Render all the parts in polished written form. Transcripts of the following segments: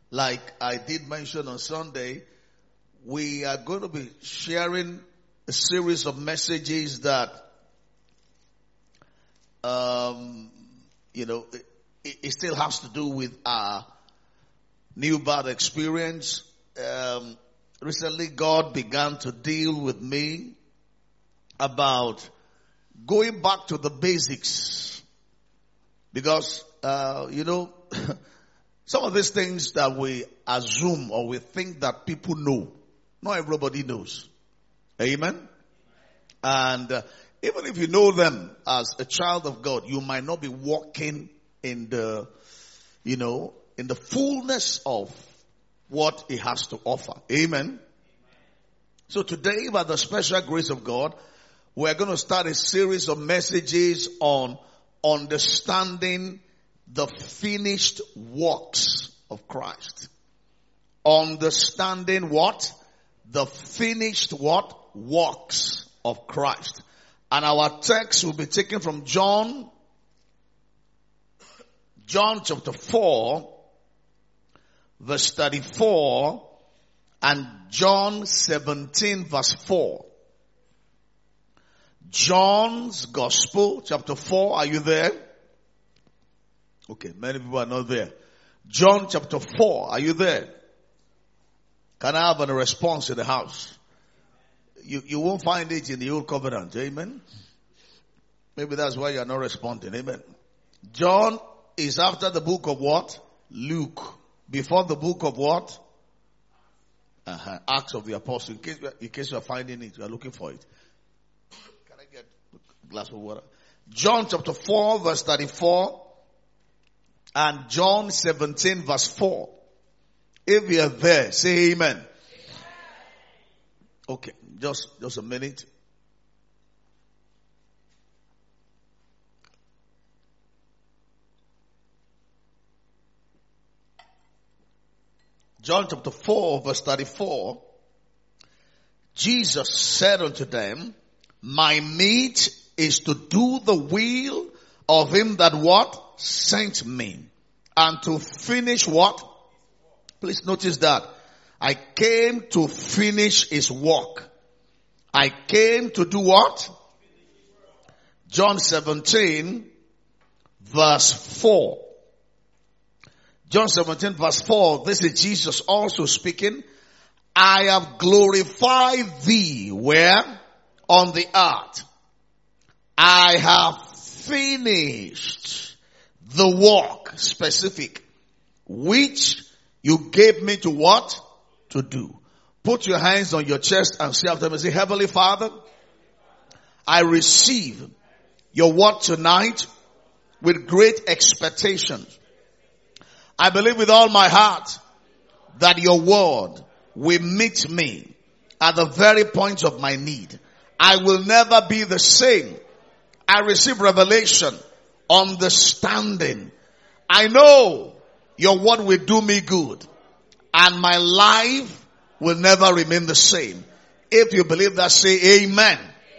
like I did mention on Sunday, we are going to be sharing a series of messages that, it still has to do with our new birth experience. Recently, God began to deal with me about going back to the basics. Because, some of these things that we assume or we think that people know, not everybody knows. Amen? And even if you know them as a child of God, you might not be walking in the, in the fullness of what He has to offer. Amen? So today, by the special grace of God, we're going to start a series of messages on understanding the finished works of Christ. Understanding what? The finished what? Works of Christ. And our text will be taken from John chapter 4, verse 34, and John 17, verse 4. John's Gospel, chapter 4, are you there? Okay, many people are not there. John chapter 4, are you there? Can I have a response in the house? You won't find it in the Old Covenant, amen? Maybe that's why you are not responding, amen? John is after the book of what? Luke. Before the book of what? Acts of the Apostles. In case you are finding it, you are looking for it. Can I get a glass of water? John chapter 4, verse 34. And John 17, verse 4. If you are there, say amen. Okay, just a minute. John chapter 4, verse 34. Jesus said unto them, my meat is to do the will of him that what? Sent me. And to finish what? Please notice that. I came to finish his work. I came to do what? John 17, verse 4. John 17, verse 4. This is Jesus also speaking. I have glorified thee where? On the earth. I have finished the work, specific, which you gave me to what? To do. Put your hands on your chest and say after me, say, Heavenly Father, I receive your word tonight with great expectations. I believe with all my heart that your word will meet me at the very point of my need. I will never be the same. I receive revelation, understanding. I know your word will do me good, and my life will never remain the same. If you believe that, say amen.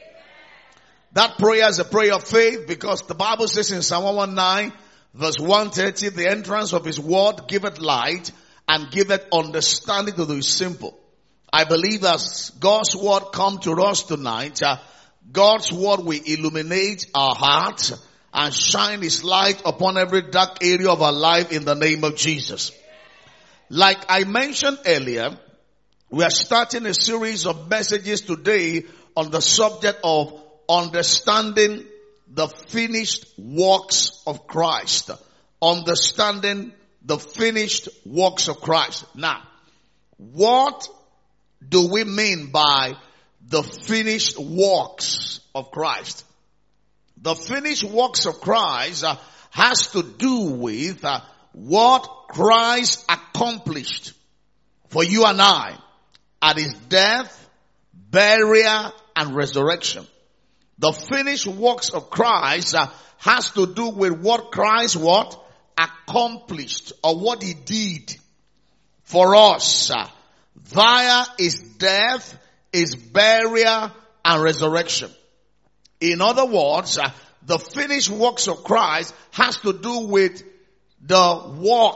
That prayer is a prayer of faith, because the Bible says in Psalm 119, verse 130, the entrance of his word giveth light and giveth understanding to the simple. I believe as God's word come to us tonight, God's word will illuminate our hearts and shine his light upon every dark area of our life in the name of Jesus. Like I mentioned earlier, we are starting a series of messages today on the subject of understanding the finished works of Christ. Understanding the finished works of Christ. Now, what do we mean by the finished works of Christ? The finished works of Christ has to do with what Christ accomplished for you and I at his death, burial, and resurrection. The finished works of Christ has to do with what Christ what? Accomplished, or what he did for us via his death, his burial, and resurrection. In other words, the finished works of Christ has to do with the works,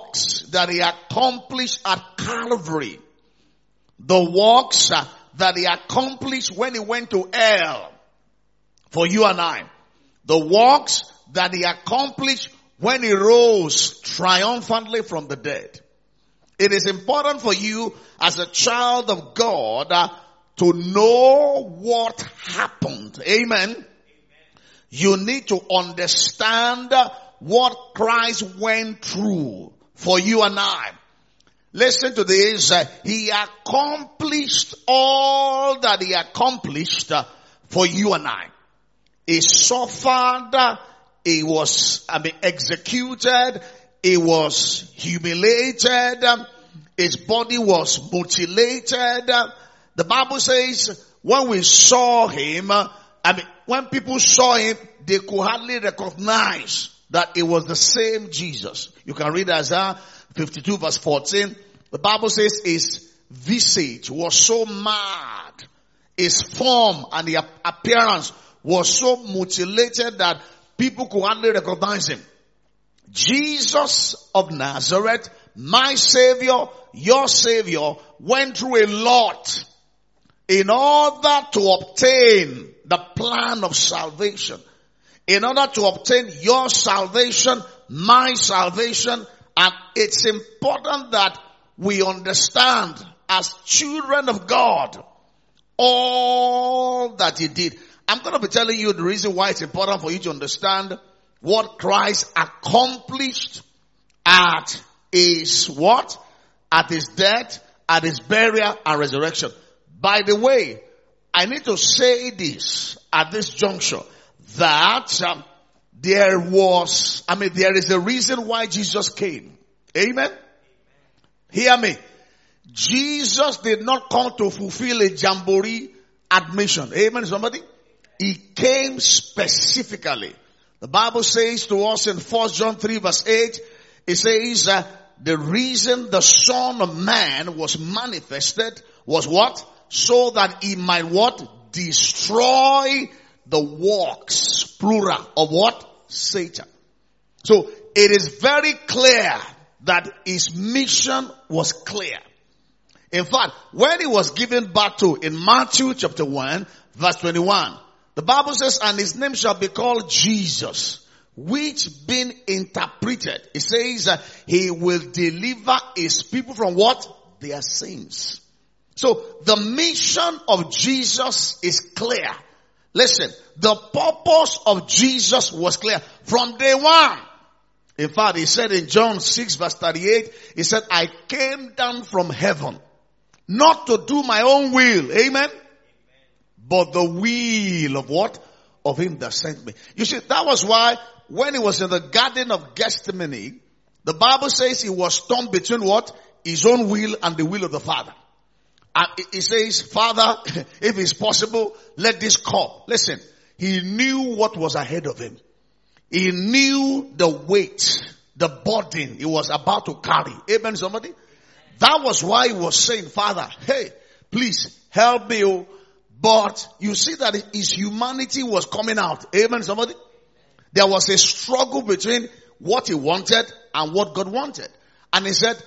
that he accomplished at Calvary, the works that he accomplished when he went to hell for you and I, the works that he accomplished when he rose triumphantly from the dead. It is important for you as a child of God to know what happened. Amen. You need to understand what Christ went through for you and I. Listen to this. He accomplished all that he accomplished for you and I. He suffered. He was, executed. He was humiliated. His body was mutilated. The Bible says when we saw him, when people saw him, they could hardly recognize that it was the same Jesus. You can read Isaiah 52 verse 14. The Bible says his visage was so mad. His form and the appearance was so mutilated that people could hardly recognize him. Jesus of Nazareth, my Savior, your Savior, went through a lot in order to obtain the plan of salvation. In order to obtain your salvation, my salvation. And it's important that we understand as children of God all that he did. I'm going to be telling you the reason why it's important for you to understand what Christ accomplished at his what? At his death, at his burial and resurrection. By the way, I need to say this at this juncture, that there is a reason why Jesus came. Amen? Hear me. Jesus did not come to fulfill a jamboree admission. Amen, somebody? He came specifically. The Bible says to us in 1 John 3 verse 8, it says, the reason the Son of Man was manifested was what? So that he might what? Destroy the works, plural, of what? Satan. So it is very clear that his mission was clear. In fact, when he was given birth to in Matthew chapter 1 verse 21, the Bible says, and his name shall be called Jesus, which being interpreted, it says he will deliver his people from what? Their sins. So the mission of Jesus is clear. Listen, the purpose of Jesus was clear from day one. In fact, he said in John 6 verse 38, he said, I came down from heaven not to do my own will. Amen. But the will of what? Of him that sent me. You see, that was why when he was in the Garden of Gethsemane, the Bible says he was torn between what? His own will and the will of the Father. And he says, Father, if it's possible, let this cup. Listen, he knew what was ahead of him. He knew the weight, the burden he was about to carry. Amen, somebody? That was why he was saying, Father, hey, please help me. But you see that his humanity was coming out. Amen, somebody? There was a struggle between what he wanted and what God wanted. And he said,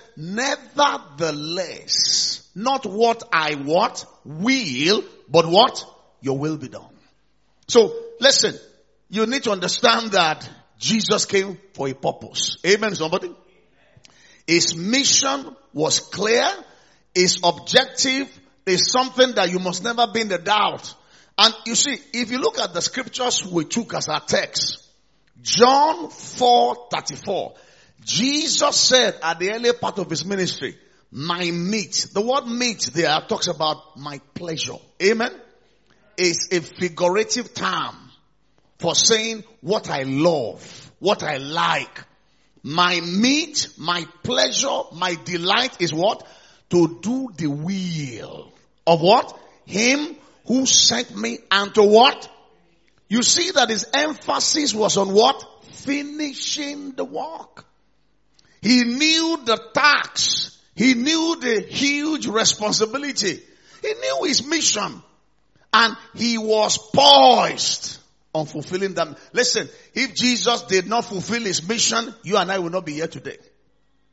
nevertheless, not what I will, but what? Your will be done. So, listen, you need to understand that Jesus came for a purpose. Amen, somebody? His mission was clear. His objective is something that you must never be in the doubt. And you see, if you look at the scriptures we took as our text, John 4:34, Jesus said at the early part of his ministry, my meat. The word meat there talks about my pleasure. Amen. It's a figurative term for saying what I love, what I like. My meat, my pleasure, my delight is what? To do the will of what? Him who sent me, and to what? You see that his emphasis was on what? Finishing the work. He knew the task. He knew the huge responsibility. He knew his mission. And he was poised on fulfilling them. Listen, if Jesus did not fulfill his mission, you and I will not be here today.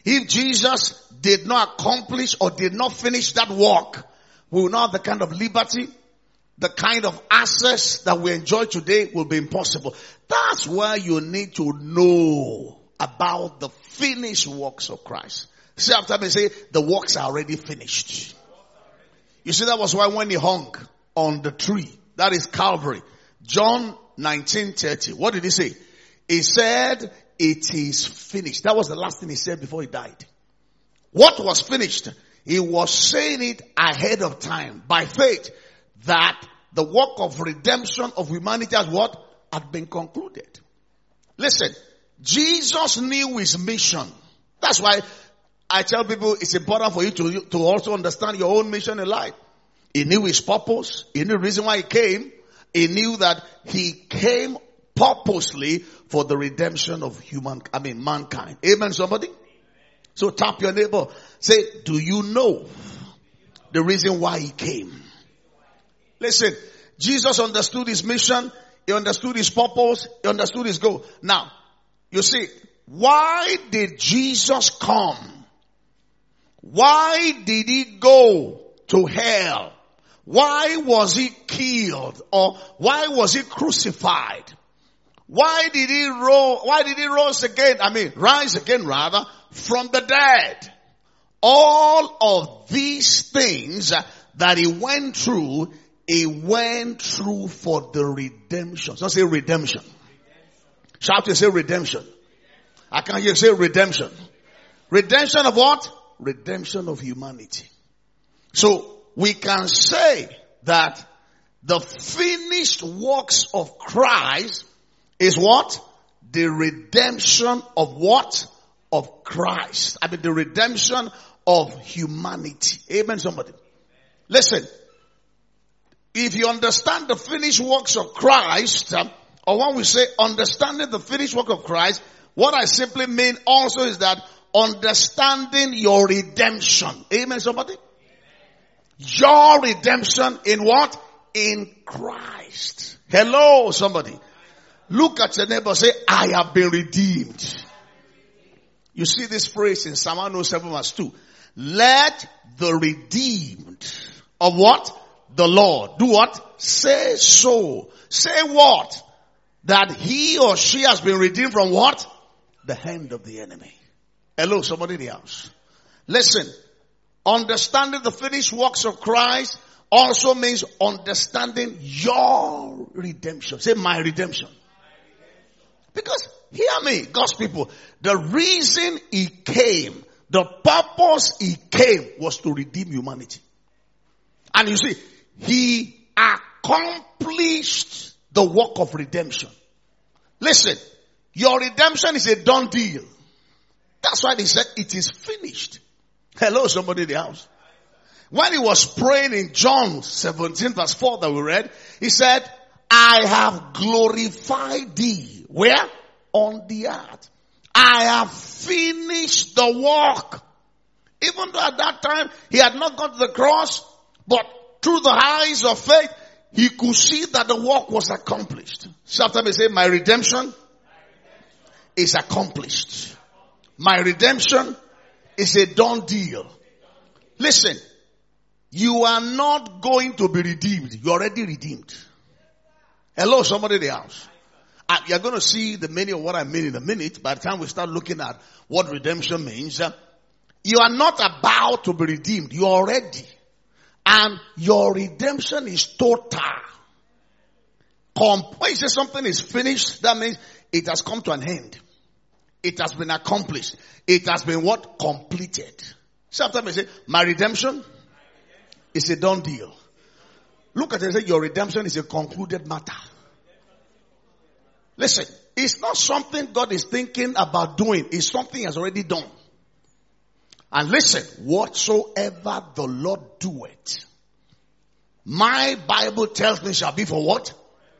If Jesus did not accomplish or did not finish that work, we will not have the kind of liberty, the kind of access that we enjoy today will be impossible. That's why you need to know about the finished works of Christ. See, after me, say, the works are already finished. You see, that was why when he hung on the tree, that is Calvary, John 19:30, what did he say? He said, it is finished. That was the last thing he said before he died. What was finished? He was saying it ahead of time by faith that the work of redemption of humanity has what? Had been concluded. Listen, Jesus knew his mission. That's why I tell people it's important for you to also understand your own mission in life. He knew his purpose. He knew the reason why he came. He knew that he came purposely for the redemption of mankind. Amen, somebody? So tap your neighbor. Say, do you know the reason why he came? Listen, Jesus understood his mission. He understood his purpose. He understood his goal. Now, you see, why did Jesus come? Why did he go to hell? Why was he killed? Or why was he crucified? Why did he rise again from the dead? All of these things that he went through for the redemption. So say redemption. Shout to say redemption. I can't hear you say redemption. Redemption of what? Redemption of humanity. So we can say that the finished works of Christ is what? The redemption of what? Of Christ. The redemption of humanity. Amen, somebody. Listen. If you understand the finished works of Christ, or when we say understanding the finished work of Christ, what I simply mean also is that understanding your redemption. Amen, somebody? Your redemption in what? In Christ. Hello, somebody. Look at your neighbor, say, I have been redeemed. You see this phrase in Psalm 107 verse 2. Let the redeemed of what? The Lord. Do what? Say so. Say what? That he or she has been redeemed from what? The hand of the enemy. Hello, somebody in the house. Listen. Understanding the finished works of Christ also means understanding your redemption. Say my redemption. Because, hear me, God's people, the reason he came, the purpose he came was to redeem humanity. And you see, he accomplished the work of redemption. Listen, your redemption is a done deal. That's why he said it is finished. Hello, somebody in the house. When he was praying in John 17 verse 4 that we read, he said, I have glorified thee. Where? On the earth. I have finished the work. Even though at that time he had not got to the cross, but through the eyes of faith, he could see that the work was accomplished. So after me say, my redemption is accomplished. My redemption is a done deal. Listen, you are not going to be redeemed. You're already redeemed. Hello, somebody in the house. You're going to see the meaning of what I mean in a minute. By the time we start looking at what redemption means, you are not about to be redeemed. You're already. And your redemption is total. When you say something is finished, that means it has come to an end. It has been accomplished. It has been what? Completed. So after me say, my redemption is a done deal. Look at it and say, your redemption is a concluded matter. Listen, it's not something God is thinking about doing. It's something He has already done. And listen, whatsoever the Lord doeth, my Bible tells me shall be for what?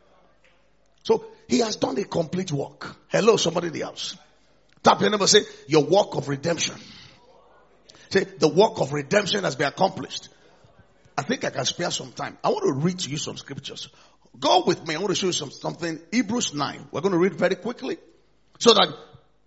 So, He has done a complete work. Hello, somebody in the house. Tap your neighbor, say, your work of redemption. Say, the work of redemption has been accomplished. I think I can spare some time. I want to read to you some scriptures. Go with me. I want to show you something. Hebrews 9. We're going to read very quickly so that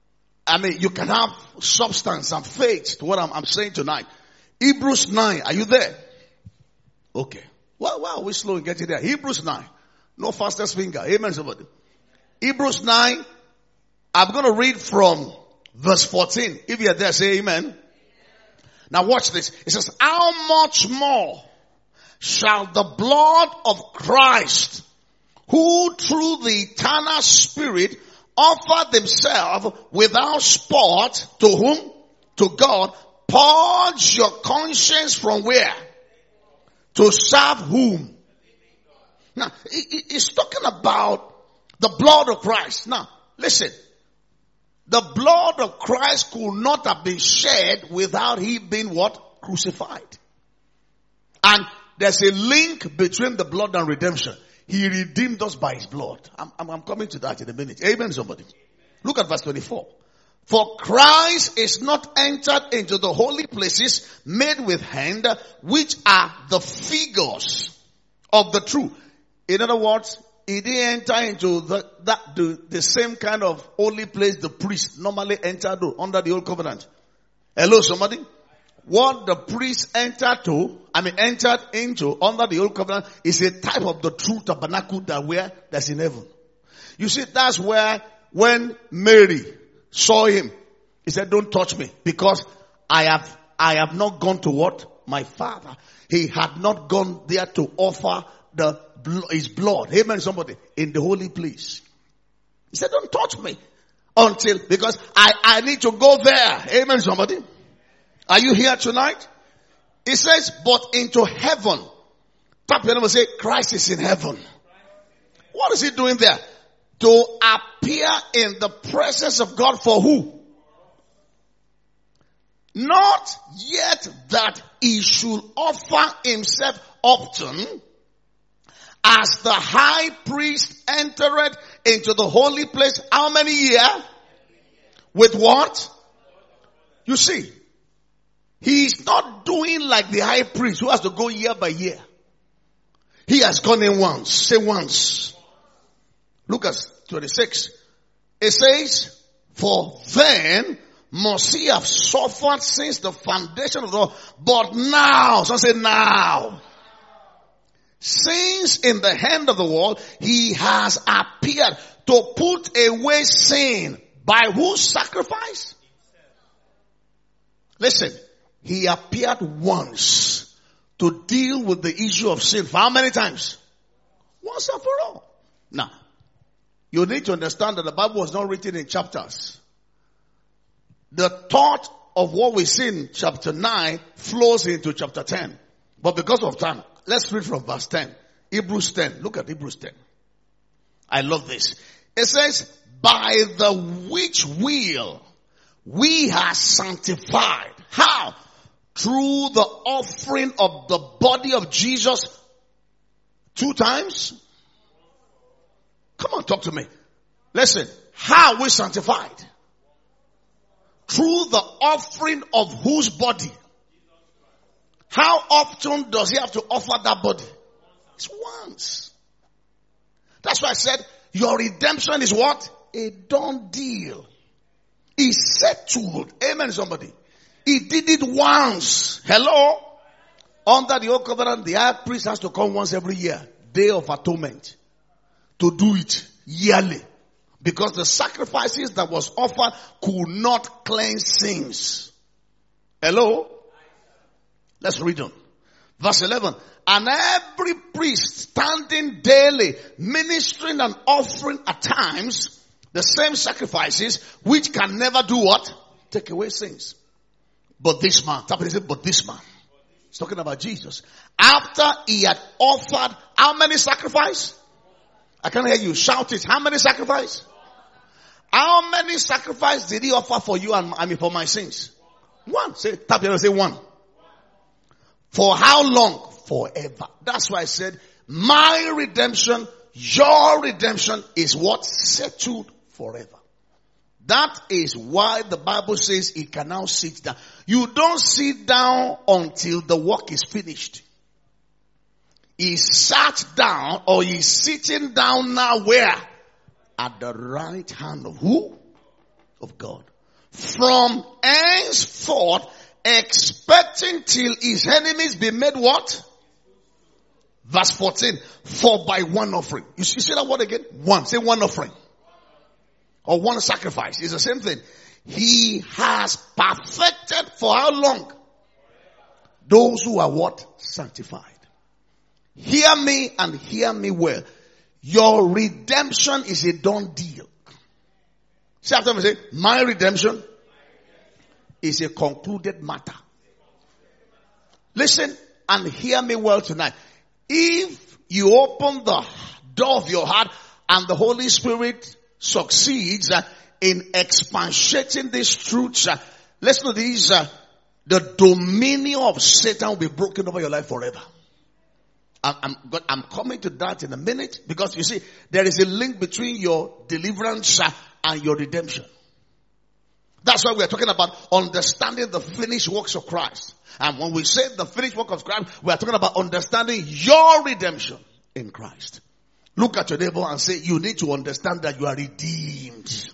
I mean, you can have substance and faith to what I'm saying tonight. Hebrews 9, are you there? Okay. Well, why are we slow in getting there? Hebrews 9. No fastest finger. Amen, somebody. Hebrews 9, I'm going to read from verse 14. If you're there, say amen. Now watch this. It says, how much more shall the blood of Christ, who through the eternal Spirit offered themselves without spot to whom? To God, purge your conscience from where? To serve whom? Now, it's talking about the blood of Christ. Now, listen. The blood of Christ could not have been shed without he being what? Crucified. And there's a link between the blood and redemption. He redeemed us by his blood. I'm coming to that in a minute. Amen, somebody. Look at verse 24. For Christ is not entered into the holy places made with hand, which are the figures of the true. In other words, he didn't enter into the same kind of holy place the priest normally entered under the old covenant. Hello, somebody? What the priest entered into under the old covenant is a type of the true tabernacle that's in heaven. You see, that's where when Mary saw him, he said, don't touch me, because I have not gone to what? My Father. He had not gone there to offer his blood. Amen, somebody. In the holy place. He said, don't touch me because I need to go there. Amen, somebody. Are you here tonight? It says, but into heaven. Tap your neighbor and say, Christ is in heaven. What is he doing there? To appear in the presence of God for who? Not yet that he should offer himself often, as the high priest entered into the holy place. How many years? With what? You see, he's not doing like the high priest who has to go year by year. He has gone in once. Say once. Look at 26. It says, for then must he have suffered since the foundation of the world. But now, so say now. Since in the hand of the world, he has appeared to put away sin. By whose sacrifice? Listen, he appeared once to deal with the issue of sin. For how many times? Once and for all. Now, you need to understand that the Bible was not written in chapters. The thought of what we see in chapter 9 flows into chapter 10. But because of time, let's read from verse 10. Hebrews 10. Look at Hebrews 10. I love this. It says, by the which will we are sanctified. How? Through the offering of the body of Jesus 2 times? Come on, talk to me. Listen, how are we sanctified? Through the offering of whose body? How often does he have to offer that body? It's once. That's why I said, your redemption is what? A done deal. It's settled. Amen, somebody. He did it once. Hello? Under the old covenant, the high priest has to come once every year. Day of atonement. To do it yearly. Because the sacrifices that was offered could not cleanse sins. Hello? Let's read on. Verse 11. And every priest standing daily, ministering and offering at times the same sacrifices, which can never do what? Take away sins. But this man, but this man. He's talking about Jesus. After he had offered how many sacrifices? I can't hear you. Shout it. How many sacrifices? How many sacrifices did he offer for you and for my sins? One. Say, tap your say one. For how long? Forever. That's why I said, my redemption, your redemption is what? Settled forever. That is why the Bible says he can now sit down. You don't sit down until the work is finished. He sat down, or he's sitting down now where? At the right hand of who? Of God. from henceforth, expecting till his enemies be made what? Verse 14. For by one offering. You see that word again? One. Say one offering. Or one sacrifice. It's the same thing. He has perfected for how long? Those who are what? Sanctified. Hear me and hear me well. Your redemption is a done deal. See after me, say, my redemption is a concluded matter. Listen and hear me well tonight. If you open the door of your heart and the Holy Spirit succeeds in expatiating these truths, listen to these, the dominion of Satan will be broken over your life forever. I'm coming to that in a minute, because you see, there is a link between your deliverance and your redemption. That's why we are talking about understanding the finished works of Christ. And when we say the finished work of Christ, we are talking about understanding your redemption in Christ. Look at your neighbor and say, you need to understand that you are redeemed.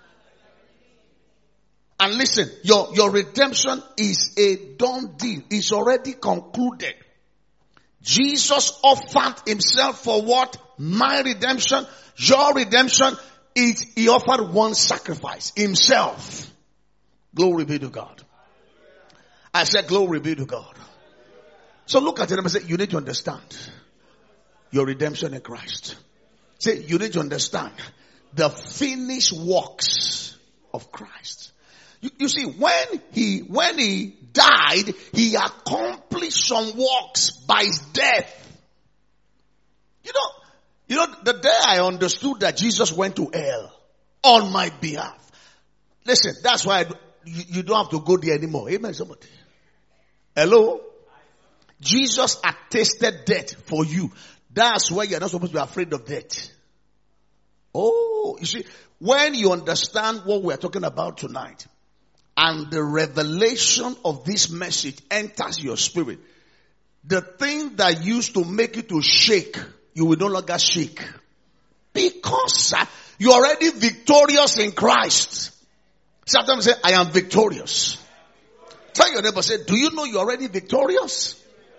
And listen, your redemption is a done deal. It's already concluded. Jesus offered himself for what? My redemption, your redemption. He offered one sacrifice, himself. Glory be to God. I said glory be to God. So look at it and say, you need to understand your redemption in Christ. Say, you need to understand the finished works of Christ. You see, when he died, he accomplished some works by his death. You know, the day I understood that Jesus went to hell on my behalf. Listen, that's why you don't have to go there anymore. Amen, somebody. Hello? Jesus had tasted death for you. That's why you're not supposed to be afraid of death. Oh, you see, when you understand what we're talking about tonight, and the revelation of this message enters your spirit, the thing that used to make you to shake, you will no longer shake. Because you're already victorious in Christ. Sometimes say, I am victorious. Tell your neighbor, say, do you know you're already victorious?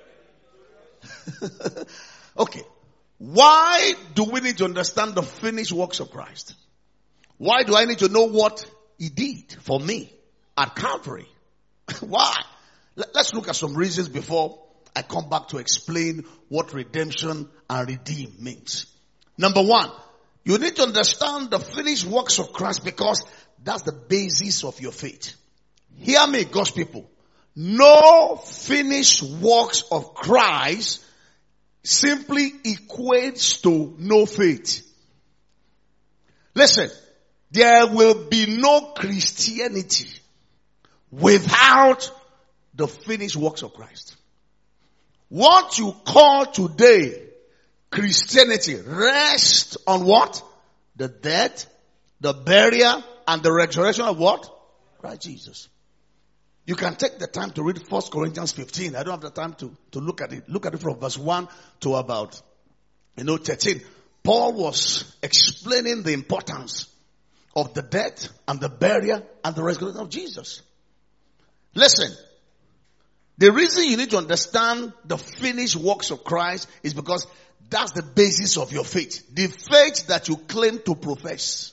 Okay. Why do we need to understand the finished works of Christ? Why do I need to know what he did for me at Calvary? Why? Let's look at some reasons before I come back to explain what redemption and redeem means. Number one, you need to understand the finished works of Christ because that's the basis of your faith. Hear me, God's people. No finished works of Christ simply equates to no faith. Listen, there will be no Christianity without the finished works of Christ. What you call today Christianity rests on what? The death, the burial, and the resurrection of what? Christ Jesus. You can take the time to read 1 Corinthians 15. I don't have the time to look at it. Look at it from verse 1 to about, 13. Paul was explaining the importance of the death and the burial and the resurrection of Jesus. Listen, the reason you need to understand the finished works of Christ is because that's the basis of your faith. The faith that you claim to profess.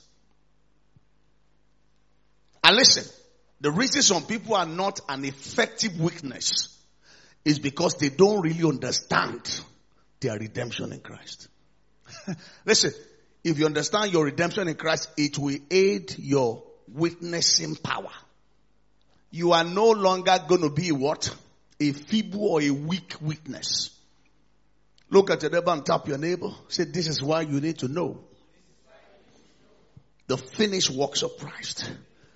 And listen, the reason some people are not an effective witness is because they don't really understand their redemption in Christ. Listen, if you understand your redemption in Christ, it will aid your witnessing power. You are no longer going to be what? A feeble or a weak witness. Look at your neighbor and tap your neighbor. Say, this is why you need to know the finished works of Christ.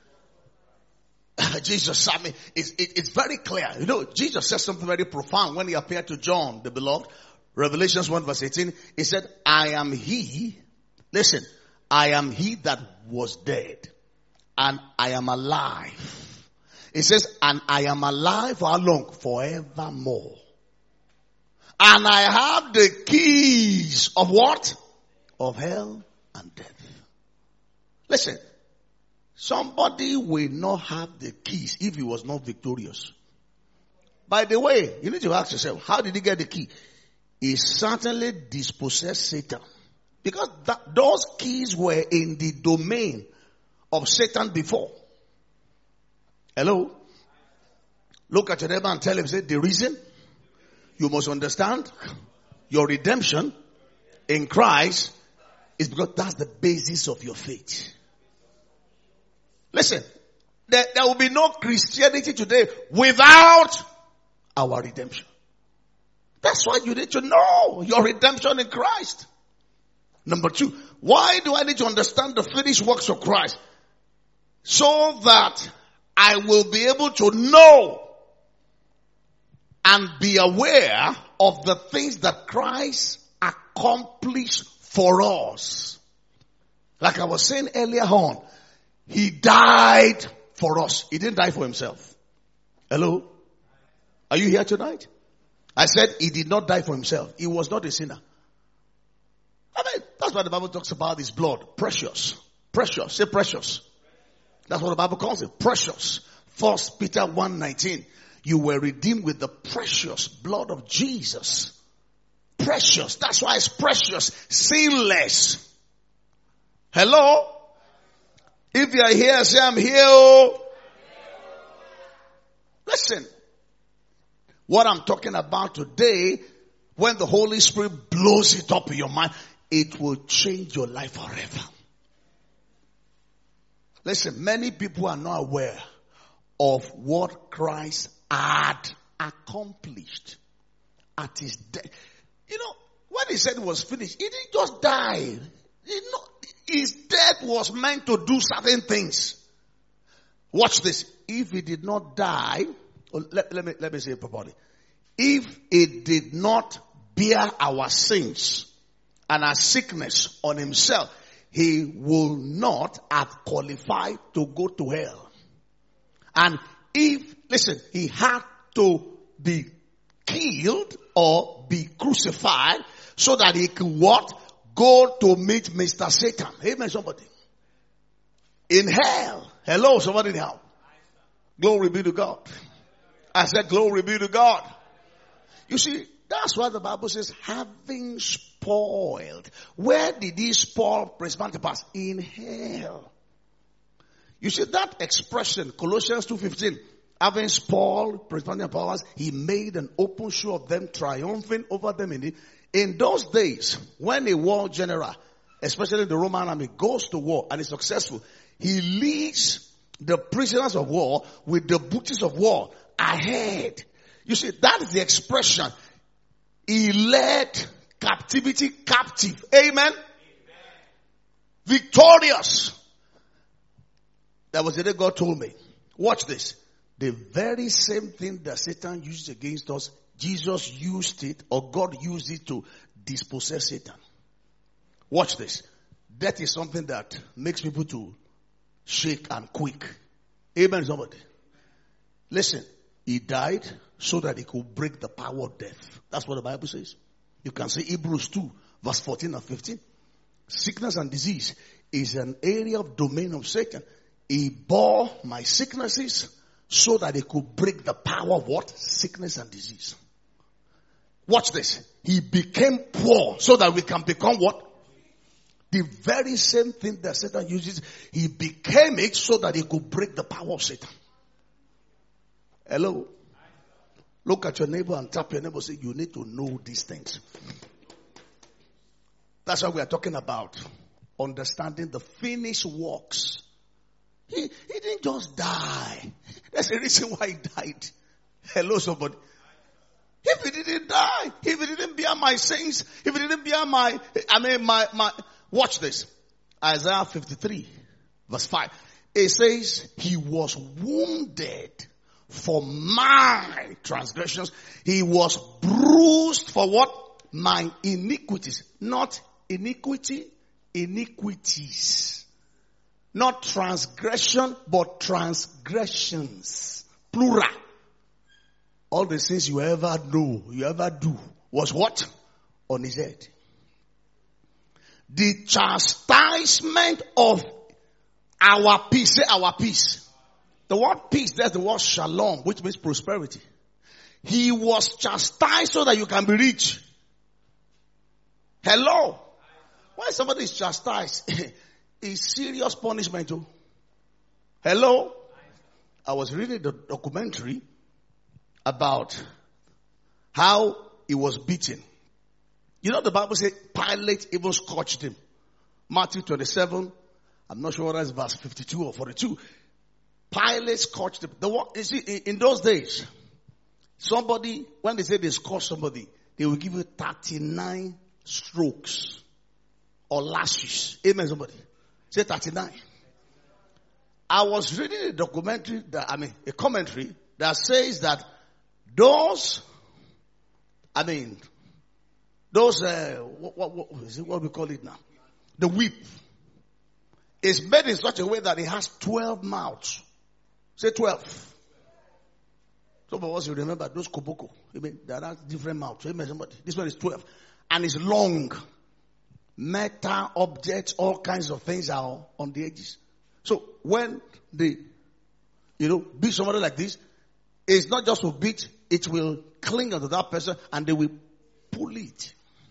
Jesus, I mean, it's very clear. Jesus said something very profound when he appeared to John, the beloved. Revelations 1 verse 18. He said, I am he. Listen, I am he that was dead. And I am alive. It says, and I am alive for how long? Forevermore. And I have the keys of what? Of hell and death. Listen, somebody will not have the keys if he was not victorious. By the way, you need to ask yourself, how did he get the key? He certainly dispossessed Satan. Because those keys were in the domain of Satan before. Hello? Look at your neighbor and tell him, say, the reason you must understand your redemption in Christ is because that's the basis of your faith. Listen, there will be no Christianity today without our redemption. That's why you need to know your redemption in Christ. Number 2, why do I need to understand the finished works of Christ? So that I will be able to know and be aware of the things that Christ accomplished for us. Like I was saying earlier on, he died for us. He didn't die for himself. Hello? Are you here tonight? I said he did not die for himself. He was not a sinner. I mean, that's why the Bible talks about his blood. Precious. Precious. Say precious. That's what the Bible calls it. Precious. 1 Peter 1:19. You were redeemed with the precious blood of Jesus. Precious. That's why it's precious. Sinless. Hello? If you are here, say I'm here. Oh. Listen. What I'm talking about today, when the Holy Spirit blows it up in your mind, it will change your life forever. Listen, many people are not aware of what Christ had accomplished at his death. You know, when he said it was finished, he didn't just die. His death was meant to do certain things. Watch this. If he did not die, let me say it properly. If it did not bear our sins and our sickness on himself, he will not have qualified to go to hell. And if, listen, he had to be killed or be crucified so that he could what? Go to meet Mr. Satan. Amen, somebody. In hell. Hello, somebody in hell. Glory be to God. I said glory be to God. You see, that's why the Bible says, having spoiled. Where did he spoil principality powers? In hell. You see that expression, Colossians 2:15, having spoiled principality powers, he made an open show of them, triumphing over them in those days, when a war general, especially the Roman army, goes to war and is successful, he leads the prisoners of war with the booty of war ahead. You see, that is the expression. He led captivity captive. Amen? Victorious. That was the day God told me. Watch this. The very same thing that Satan used against us, Jesus used it, or God used it to dispossess Satan. Watch this. That is something that makes people to shake and quake. Amen, somebody. Listen, he died so that he could break the power of death. That's what the Bible says. You can see Hebrews 2, verse 14 and 15. Sickness and disease is an area of domain of Satan. He bore my sicknesses so that he could break the power of what? Sickness and disease. Watch this. He became poor so that we can become what? The very same thing that Satan uses, he became it so that he could break the power of Satan. Hello? Look at your neighbor and tap your neighbor and say, you need to know these things. That's why we are talking about understanding the finished works. He didn't just die. That's the reason why he died. Hello, somebody. If he didn't die, if he didn't bear my sins, if he didn't bear my, watch this. Isaiah 53, verse 5. It says, he was wounded for my transgressions. He was bruised for what? My iniquities. Not iniquity, iniquities. Not transgression, but transgressions. Plural. All the things you ever know, you ever do, was what? On his head. The chastisement of Our peace. Say our peace. The word peace, there's the word shalom, which means prosperity. He was chastised so that you can be rich. Hello. When somebody is chastised, it's serious punishment too. Hello. I was reading the documentary about how he was beaten. You know the Bible says Pilate even scourged him. Matthew 27, I'm not sure whether it's verse 52 or 42. Pilate scourged him. You see, in those days, somebody, when they say they scourge somebody, they will give you 39 strokes or lashes. Amen, somebody. Say 39. I was reading a documentary, a commentary that says that those, what is it, what we call it now? The whip is made in such a way that it has 12 mouths. Say 12. Some of us will remember those koboko. There are different mouths. Somebody. This one is 12. And it's long. Metal objects, all kinds of things are on the edges. So when they, beat somebody like this, it's not just to beat, it will cling onto that person and they will pull it.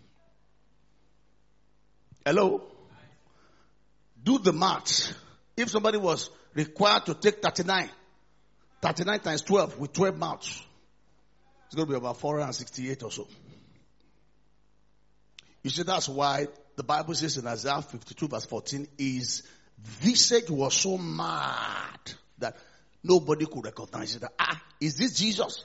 Hello? Do the maths. If somebody was required to take 39 times 12 with 12 mouths, it's going to be about 468 or so. You see, that's why the Bible says in Isaiah 52 verse 14, his visage was so mad that nobody could recognize it. Is this Jesus?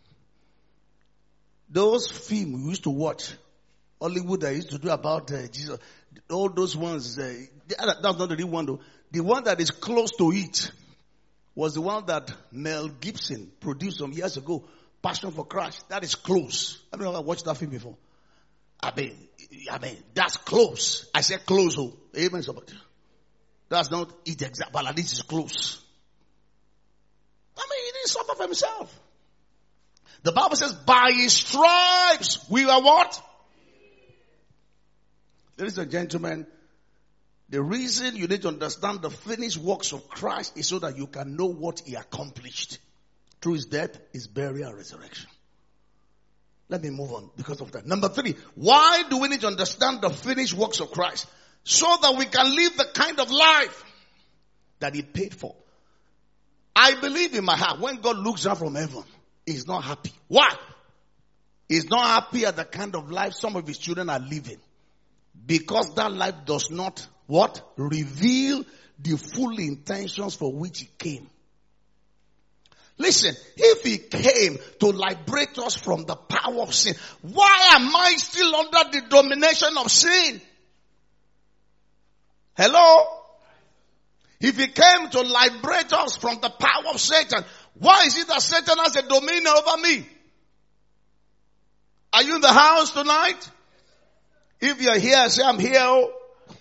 Those films we used to watch, Hollywood that used to do about Jesus, all those ones, that's not the real one though. The one that is close to it was the one that Mel Gibson produced some years ago, Passion for Christ. That is close. I don't know if I watched that film before. I mean, that's close. I said close. Oh, amen, somebody. That's not it exact, but at least it's close. He didn't suffer for himself. The Bible says, by his stripes we are what? Ladies and gentlemen, the reason you need to understand the finished works of Christ is so that you can know what he accomplished through his death, his burial, and resurrection. Let me move on because of that. Number 3, why do we need to understand the finished works of Christ? So that we can live the kind of life that he paid for. I believe in my heart, when God looks down from heaven, he's not happy. Why? He's not happy at the kind of life some of his children are living. Because that life does not, what? Reveal the full intentions for which he came. Listen, if he came to liberate us from the power of sin, why am I still under the domination of sin? Hello? If he came to liberate us from the power of Satan, why is it that Satan has a dominion over me? Are you in the house tonight? If you're here, say I'm here. Oh.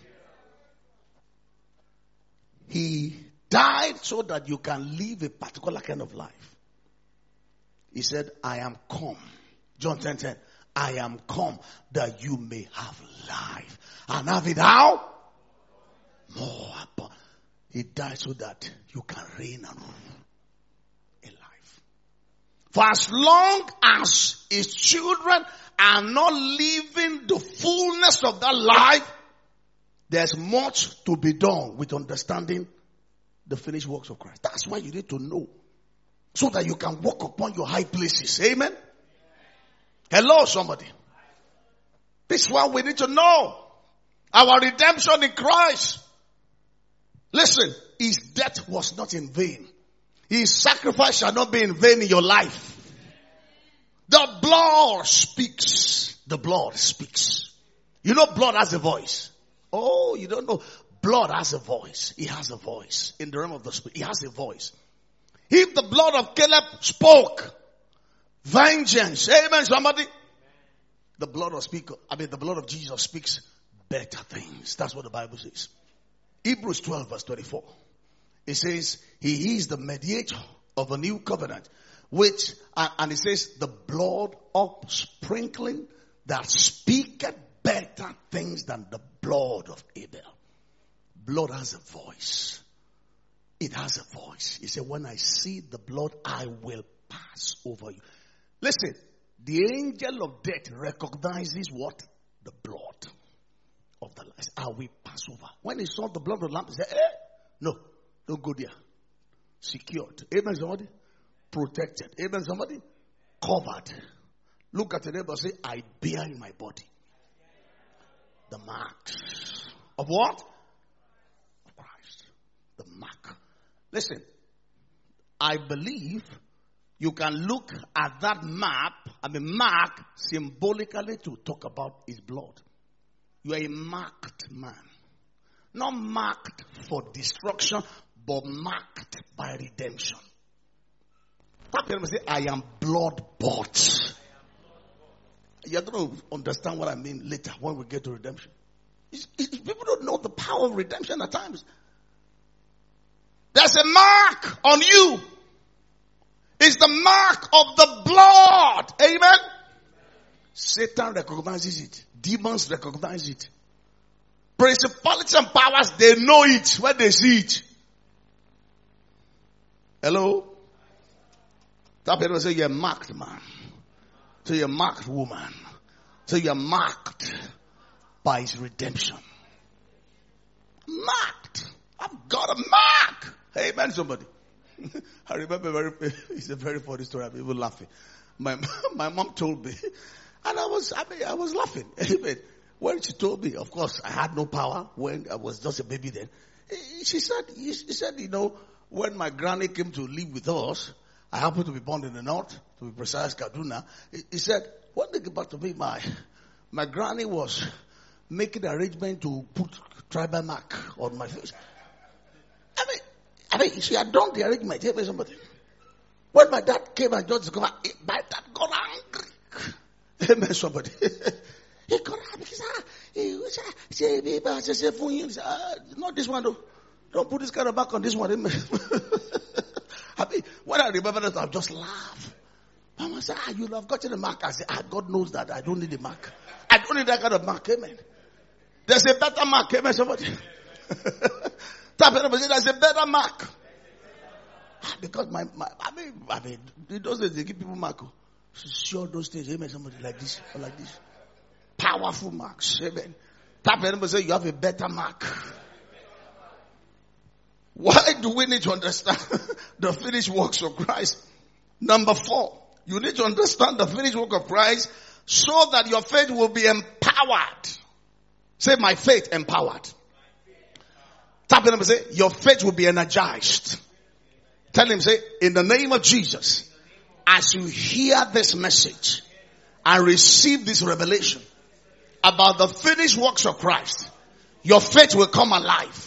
He died so that you can live a particular kind of life. He said, I am come. John 10:10. I am come that you may have life. And have it how? More. He died so that you can reign and rule in life. For as long as his children are not living the fullness of that life, there's much to be done with understanding the finished works of Christ. That's why you need to know. So that you can walk upon your high places. Amen? Hello, somebody. This is what we need to know. Our redemption in Christ. Listen, his death was not in vain. His sacrifice shall not be in vain in your life. The blood speaks. The blood speaks. You know blood has a voice. Oh, you don't know. Blood has a voice. It has a voice. In the realm of the spirit, it has a voice. If the blood of Caleb spoke vengeance, amen, somebody. The blood of Jesus speaks better things. That's what the Bible says. Hebrews 12 verse 24. It says, he is the mediator of a new covenant, which, and it says, the blood of sprinkling that speaketh better things than the blood of Abel. Blood has a voice. it has a voice. He said, when I see the blood, I will pass over you. Listen, the angel of death recognizes what? The blood of the lamb. I will pass over. When he saw the blood of the lamb, he said, no, don't go there. Secured. Amen, somebody? Protected. Amen, somebody? Covered. Look at the neighbor and say, I bear in my body the marks of what? Of Christ. The mark. Listen, I believe you can look at that mark symbolically to talk about his blood. You are a marked man. Not marked for destruction, but marked by redemption. That people say, I am blood bought. You're going to understand what I mean later when we get to redemption. People don't know the power of redemption at times. There's a mark on you. It's the mark of the blood. Amen. Satan recognizes it. Demons recognize it. Principalities and powers, they know it when they see it. Hello? That people say you're marked, man. So you're marked, woman. So you're marked by his redemption. Marked. I've got a mark. Amen, somebody. I remember it's a very funny story. I'm even laughing. My mom told me, and I was laughing. Amen. When she told me, of course, I had no power when I was just a baby then. She said, you know, when my granny came to live with us, I happened to be born in the north, to be precise, Kaduna. He said, when they get back to me, my granny was making the arrangement to put tribal mark on my face. I mean, she had done the arrangement. Tell me somebody. When my dad came and just discovered, my dad got angry. Amen, somebody. He got angry. He said, not this one, though. Don't put this kind of mark on this one. Amen. I mean, when I remember that, I'll just laugh. Mama said, you'll have gotten a mark. I said, God knows that I don't need a mark. I don't need that kind of mark. Amen. There's a better mark. Amen, somebody. There's a better mark. Because I mean, in those days they give people mark. Sure, those things. Amen, somebody like this or like this. Powerful marks. Amen. Tap anybody say you have a better mark. Why do we need to understand the finished works of Christ? Number 4, you need to understand the finished work of Christ so that your faith will be empowered. Say, my faith empowered. Tap him and say, your faith will be energized. Tell him, say, in the name of Jesus, as you hear this message and receive this revelation about the finished works of Christ, your faith will come alive.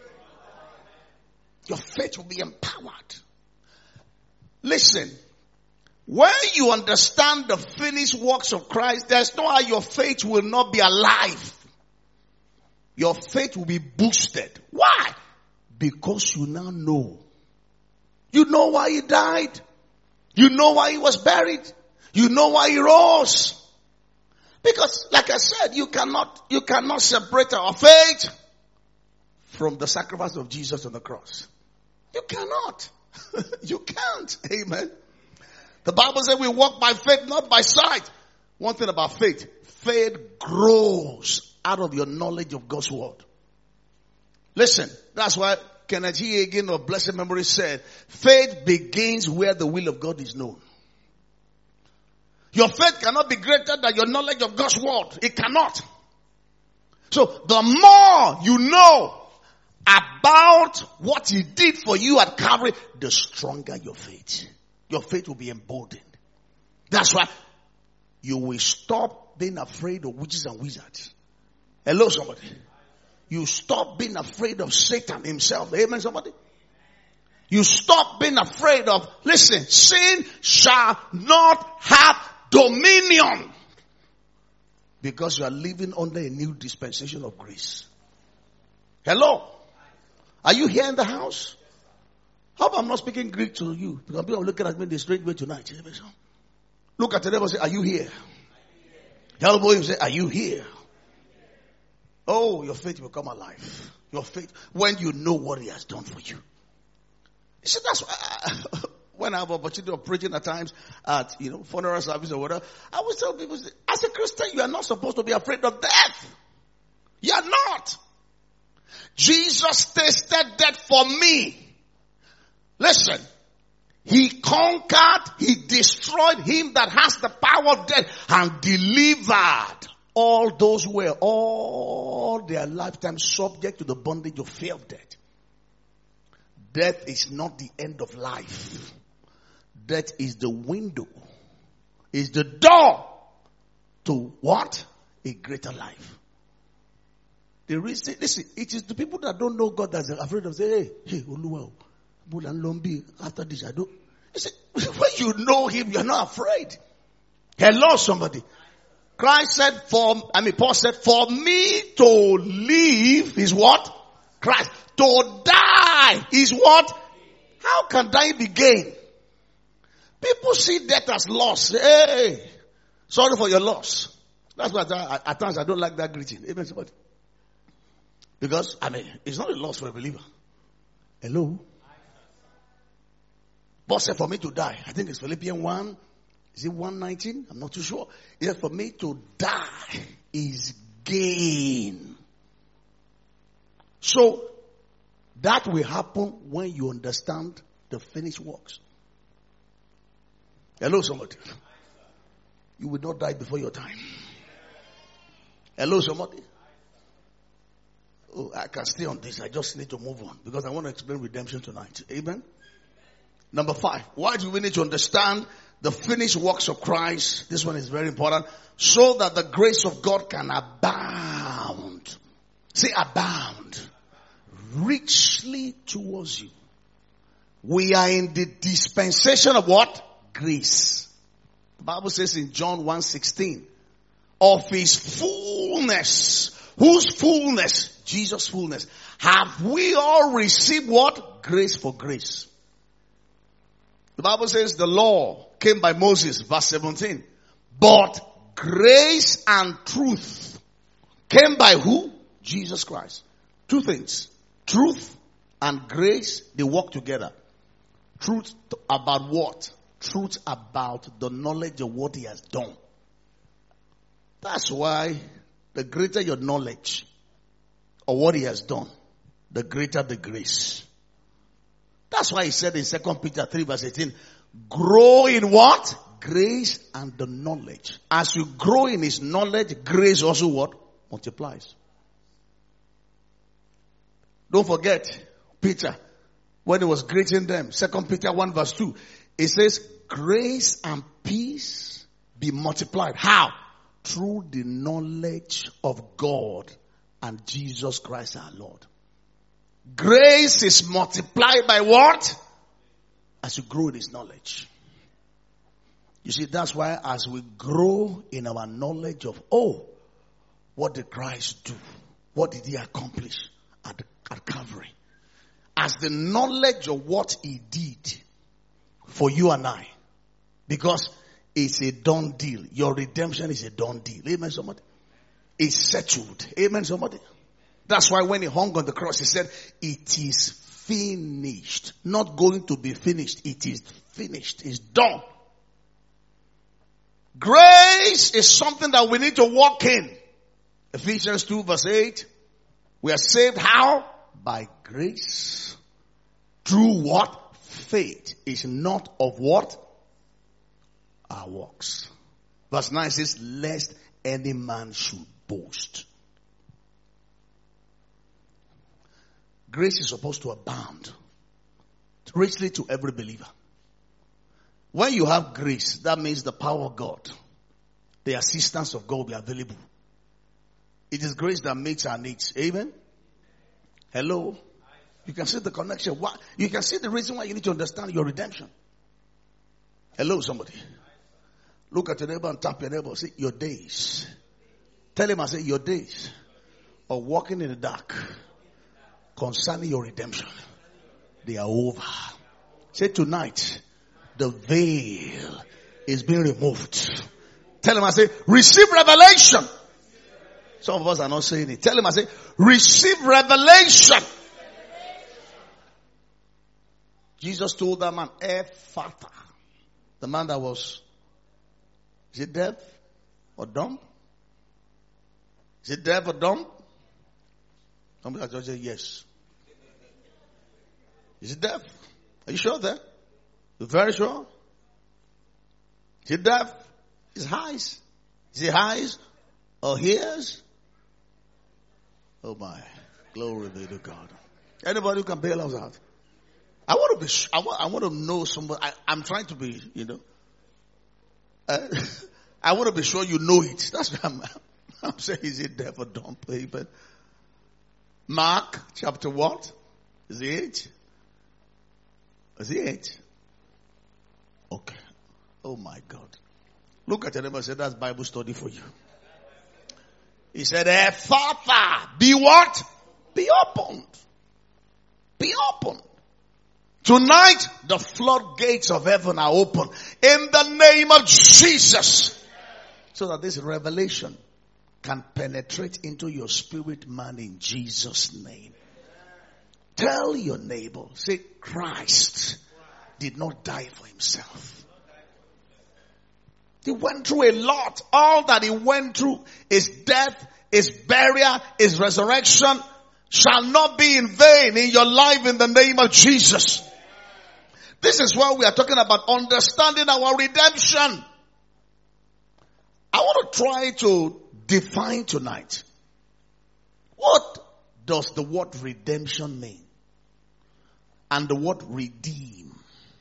Your faith will be empowered. Listen, when you understand the finished works of Christ, there's no how your faith will not be alive. Your faith will be boosted. Why? Because you now know. You know why he died. You know why he was buried. You know why he rose. Because, like I said, you cannot separate our faith from the sacrifice of Jesus on the cross. You cannot. You can't. Amen. The Bible says we walk by faith, not by sight. One thing about faith. Faith grows out of your knowledge of God's word. Listen, that's why Kenneth Hagin of blessed memory said, faith begins where the will of God is known. Your faith cannot be greater than your knowledge of God's word. It cannot. So the more you know about what he did for you at Calvary, the stronger your faith. Your faith will be emboldened. That's why you will stop being afraid of witches and wizards. Hello, somebody. You stop being afraid of Satan himself. Amen, somebody. You stop being afraid of, listen, sin shall not have dominion. Because you are living under a new dispensation of grace. Hello. Are you here in the house? How about I'm not speaking Greek to you? Because people are looking at me in the straight way tonight. Look at the neighbor and say, are you here? Tell the boy, say, are you here? Oh, your faith will come alive. Your faith, when you know what he has done for you. You see, that's why when I have opportunity of preaching at times at, funeral service or whatever, I always tell people, as a Christian, you are not supposed to be afraid of death. You are not. Jesus tasted death for me. Listen. He conquered, he destroyed him that has the power of death and delivered all those who were all their lifetime subject to the bondage of fear of death. Death is not the end of life. Death is the window, is the door to what? A greater life. The reason, listen, it is the people that don't know God that are afraid of saying, hey, Oluwa, after this, I don't. You see, when you know him, you're not afraid. Hello, somebody. Paul said, for me to live is what? Christ. To die is what? How can die be gain? People see death as loss. Hey, sorry for your loss. That's why at times I don't like that greeting. Amen, somebody. Because, it's not a loss for a believer. Hello? Paul said for me to die. I think it's Philippians 1. Is it 1:19? I'm not too sure. He said for me to die is gain. So, that will happen when you understand the finished works. Hello, somebody. You will not die before your time. Hello, somebody. Oh, I can stay on this. I just need to move on because I want to explain redemption tonight. Amen. Number 5. Why do we need to understand the finished works of Christ? This one is very important. So that the grace of God can abound. Say abound. Richly towards you. We are in the dispensation of what? Grace. The Bible says in John 1:16, of his fullness. Whose fullness? Jesus' fullness. Have we all received what? Grace for grace. The Bible says the law came by Moses, verse 17. But grace and truth came by who? Jesus Christ. 2 things. Truth and grace, they work together. Truth about what? Truth about the knowledge of what he has done. That's why the greater your knowledge of what he has done, the greater the grace. That's why he said in 2 Peter 3 verse 18, grow in what? Grace and the knowledge. As you grow in his knowledge, grace also what? Multiplies. Don't forget, Peter, when he was greeting them, 2 Peter 1 verse 2, it says, grace and peace be multiplied. How? Through the knowledge of God and Jesus Christ our Lord. Grace is multiplied by what? As you grow in his knowledge. You see, that's why as we grow in our knowledge of, what did Christ do? What did he accomplish at Calvary? As the knowledge of what he did for you and I, because it's a done deal. Your redemption is a done deal. Amen, somebody? It's settled. Amen, somebody? That's why when he hung on the cross, he said, it is finished. Not going to be finished. It is finished. It's done. Grace is something that we need to walk in. Ephesians 2 verse 8. We are saved how? By grace. Through what? Faith. Is not of what? Our works. Verse 9 says, lest any man should boast. Grace is supposed to abound richly to every believer. When you have grace, that means the power of God, the assistance of God will be available. It is grace that meets our needs. Amen? Hello? You can see the connection. You can see the reason why you need to understand your redemption. Hello, somebody. Look at your neighbor and tap your neighbor. Say, your days. Tell him, I say, your days of walking in the dark concerning your redemption, they are over. Say, tonight, the veil is being removed. Tell him, I say, receive revelation. Some of us are not saying it. Tell him, I say, receive revelation. Jesus told that man, Ephphatha. The man that was, is it deaf or dumb? Is it deaf or dumb? Somebody just say yes. Is it deaf? Are you sure there? You're very sure? Is it deaf? Is it eyes? Is it eyes or ears? Oh my. Glory be to God. Anybody who can bail us out? I want to be, I want to know somebody. I'm trying to be, I want to be sure you know it. That's what I'm saying. Is it deaf or dumb? But Mark chapter what? Is it 8? Is it 8? Okay. Oh my God. Look at your neighbor and say, that's Bible study for you. He said, Father, be what? Be opened. Be opened. Tonight, the floodgates of heaven are open in the name of Jesus. So that this revelation can penetrate into your spirit man in Jesus' name. Tell your neighbor, say, Christ did not die for himself. He went through a lot. All that he went through, his death, his burial, his resurrection, shall not be in vain in your life in the name of Jesus. This is why we are talking about understanding our redemption. I want to try to define tonight. What does the word redemption mean? And the word redeem.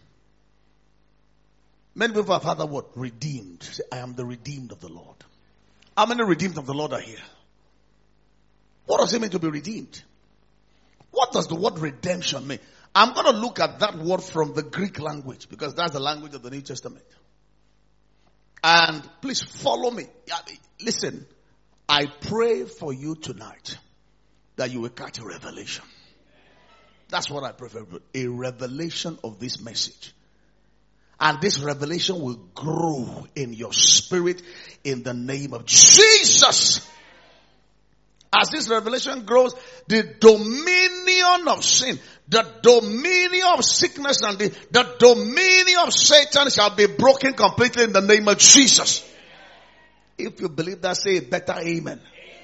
Many people have heard the word redeemed. Say, I am the redeemed of the Lord. How many redeemed of the Lord are here? What does it mean to be redeemed? What does the word redemption mean? I'm going to look at that word from the Greek language because that's the language of the New Testament. And please follow me. Listen, I pray for you tonight that you will catch a revelation. That's what I pray for you. A revelation of this message. And this revelation will grow in your spirit in the name of Jesus. As this revelation grows, the dominion of sin, the dominion of sickness, and the dominion of Satan shall be broken completely in the name of Jesus. If you believe that, say a better amen.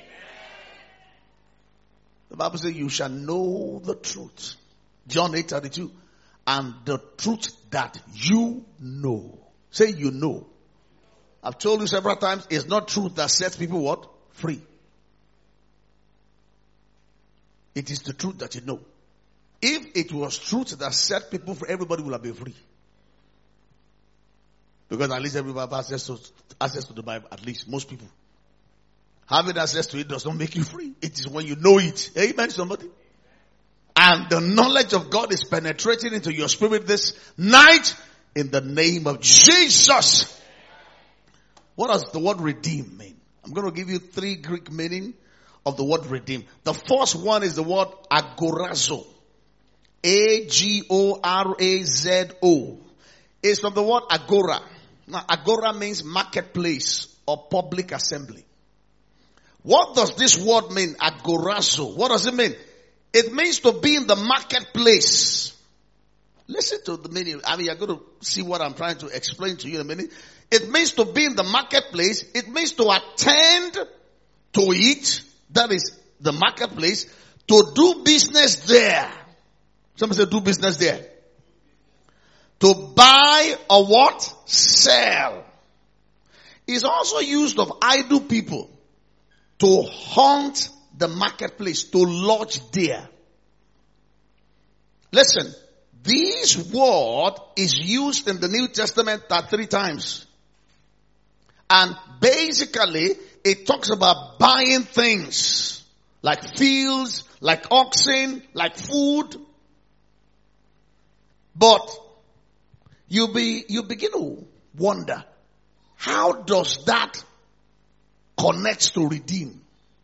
The Bible says you shall know the truth. John 8:32. And the truth that you know. Say you know. I've told you several times, it's not truth that sets people what? Free. It is the truth that you know. If it was truth that set people free, everybody would have been free. Because at least everybody has access to the Bible. At least most people. Having access to it does not make you free. It is when you know it. Amen, somebody? And the knowledge of God is penetrating into your spirit this night in the name of Jesus. What does the word redeem mean? I'm going to give you 3 Greek meanings of the word redeem. The first one is the word agorazo. A-G-O-R-A-Z-O. It's from the word agora. Now, agora means marketplace or public assembly. What does this word mean, agorazo? What does it mean? It means to be in the marketplace. Listen to the meaning. You're going to see what I'm trying to explain to you in a minute. It means to be in the marketplace. It means to attend to it. That is the marketplace. To do business there. Somebody say do business there. To buy or what? Sell. It's also used of idle people. To hunt the marketplace, to lodge there. Listen, this word is used in the New Testament 3 times. And basically, it talks about buying things. Like fields, like oxen, like food. But you begin to wonder, how does that connect to redeem?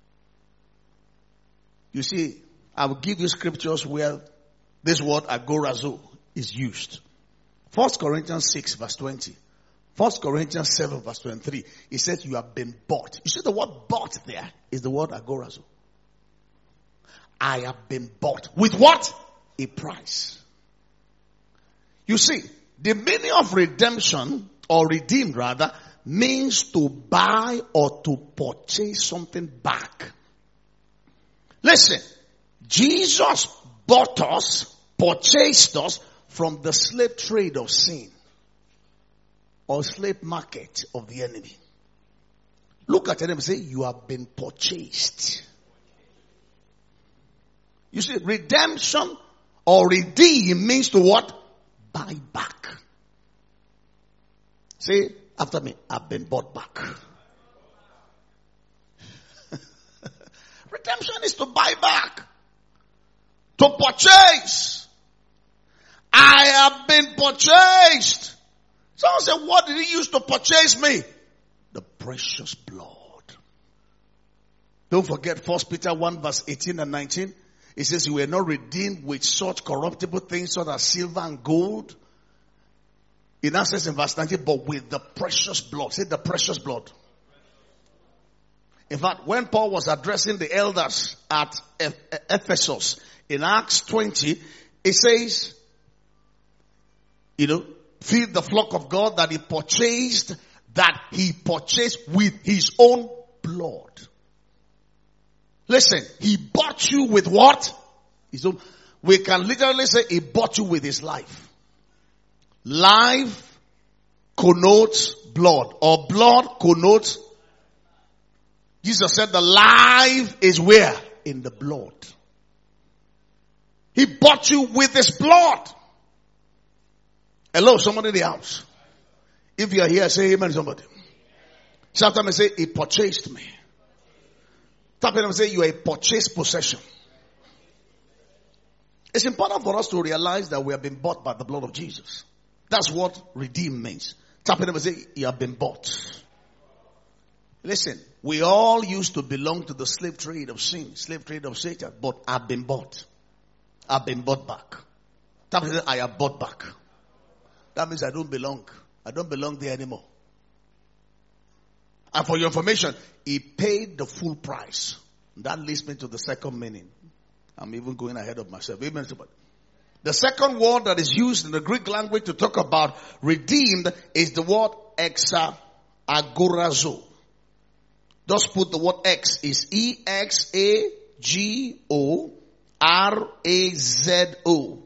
You see, I will give you scriptures where this word agorazo is used. 1 Corinthians 6 verse 20. 1 Corinthians 7 verse 23. It says you have been bought. You see the word bought there is the word agorazo. I have been bought. With what? A price. You see, the meaning of redemption, or redeemed rather, means to buy or to purchase something back. Listen, Jesus bought us, purchased us from the slave trade of sin, or slave market of the enemy. Look at them and say, you have been purchased. You see, redemption or redeem means to what? Buy back. Say after me, I've been bought back. Redemption is to buy back. To purchase. I have been purchased. Someone said, what did he use to purchase me? The precious blood. Don't forget 1 Peter 1 verse 18 and 19. It says, you were not redeemed with such corruptible things such as silver and gold. It now says in verse 19, but with the precious blood. Say the precious blood. In fact, when Paul was addressing the elders at Ephesus in Acts 20, it says, feed the flock of God that he purchased with his own blood. Listen, he bought you with what? His own. We can literally say he bought you with his life. Life connotes blood, or blood connotes. Jesus said the life is where? In the blood. He bought you with his blood. Hello, somebody in the house. If you are here, say amen, somebody. Sometimes say, he purchased me. Tap in and say, you are a purchased possession. It's important for us to realize that we have been bought by the blood of Jesus. That's what redeem means. Tap in and say, you have been bought. Listen, we all used to belong to the slave trade of sin, slave trade of Satan, but I've been bought. I've been bought back. Tap in and say, I have bought back. That means I don't belong. I don't belong there anymore. And for your information, he paid the full price. That leads me to the second meaning. I'm even going ahead of myself. Amen. The second word that is used in the Greek language to talk about redeemed is the word exagorazo. Just put the word X. Is E-X-A-G-O-R-A-Z-O.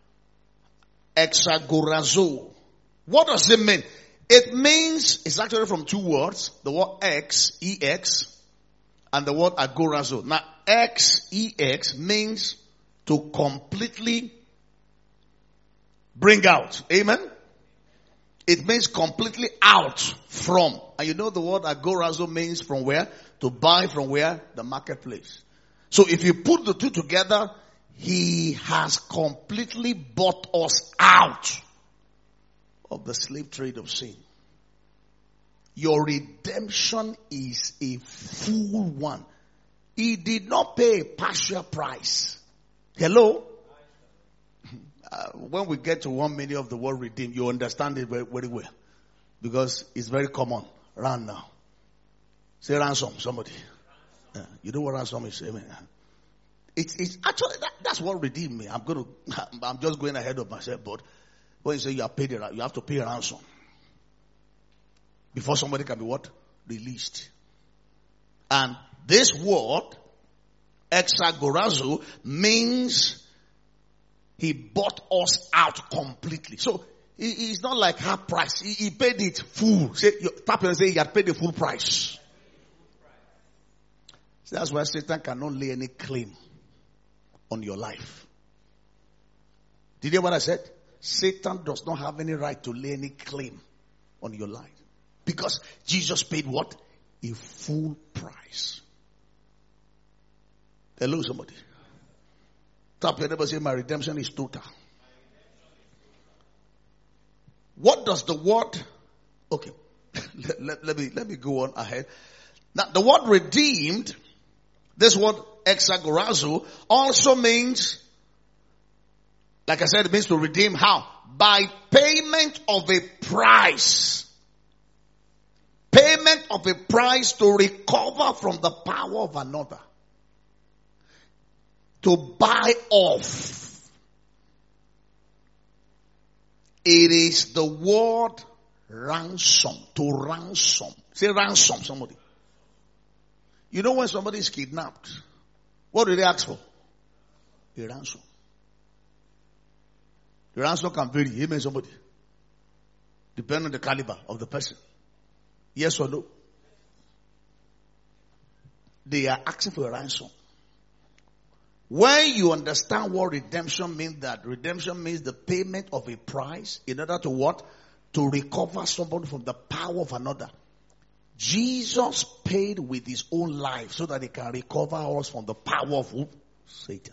Exagorazo. What does it mean? It means, it's actually from two words, the word X, E-X, and the word agorazo. Now, X, E-X means to completely bring out. Amen? It means completely out from. And you know the word agorazo means from where? To buy from where? The marketplace. So if you put the two together, he has completely bought us out of the slave trade of sin. Your redemption is a full one. He did not pay a partial price. Hello? When we get to 1 minute of the word redeemed, you understand it very, very well. Because it's very common around now. Say ransom, somebody. You know what ransom is? Amen. It's actually, that's what redeemed me. I'm just going ahead of myself, but when you say you have paid it, you have to pay a ransom. Before somebody can be what? Released. And this word, exagorazo, means he bought us out completely. So, it's not like half price. He paid it full. Say, tap and say he had paid the full price. So that's why Satan cannot lay any claim on your life. Did you hear what I said? Satan does not have any right to lay any claim on your life. Because Jesus paid what? A full price. Hello, somebody. Tap your neighbor, say, my redemption is total. What does the word, okay, let me go on ahead. Now, the word redeemed, this word exagorazo, also means, like I said, it means to redeem. How? By payment of a price. Payment of a price to recover from the power of another. To buy off. It is the word ransom. To ransom. Say ransom, somebody. You know when somebody is kidnapped, what do they ask for? A ransom. The ransom can vary. Amen, somebody. Depending on the caliber of the person. Yes or no? They are asking for a ransom. When you understand what redemption means, that redemption means the payment of a price in order to what? To recover somebody from the power of another. Jesus paid with his own life so that he can recover us from the power of who? Satan.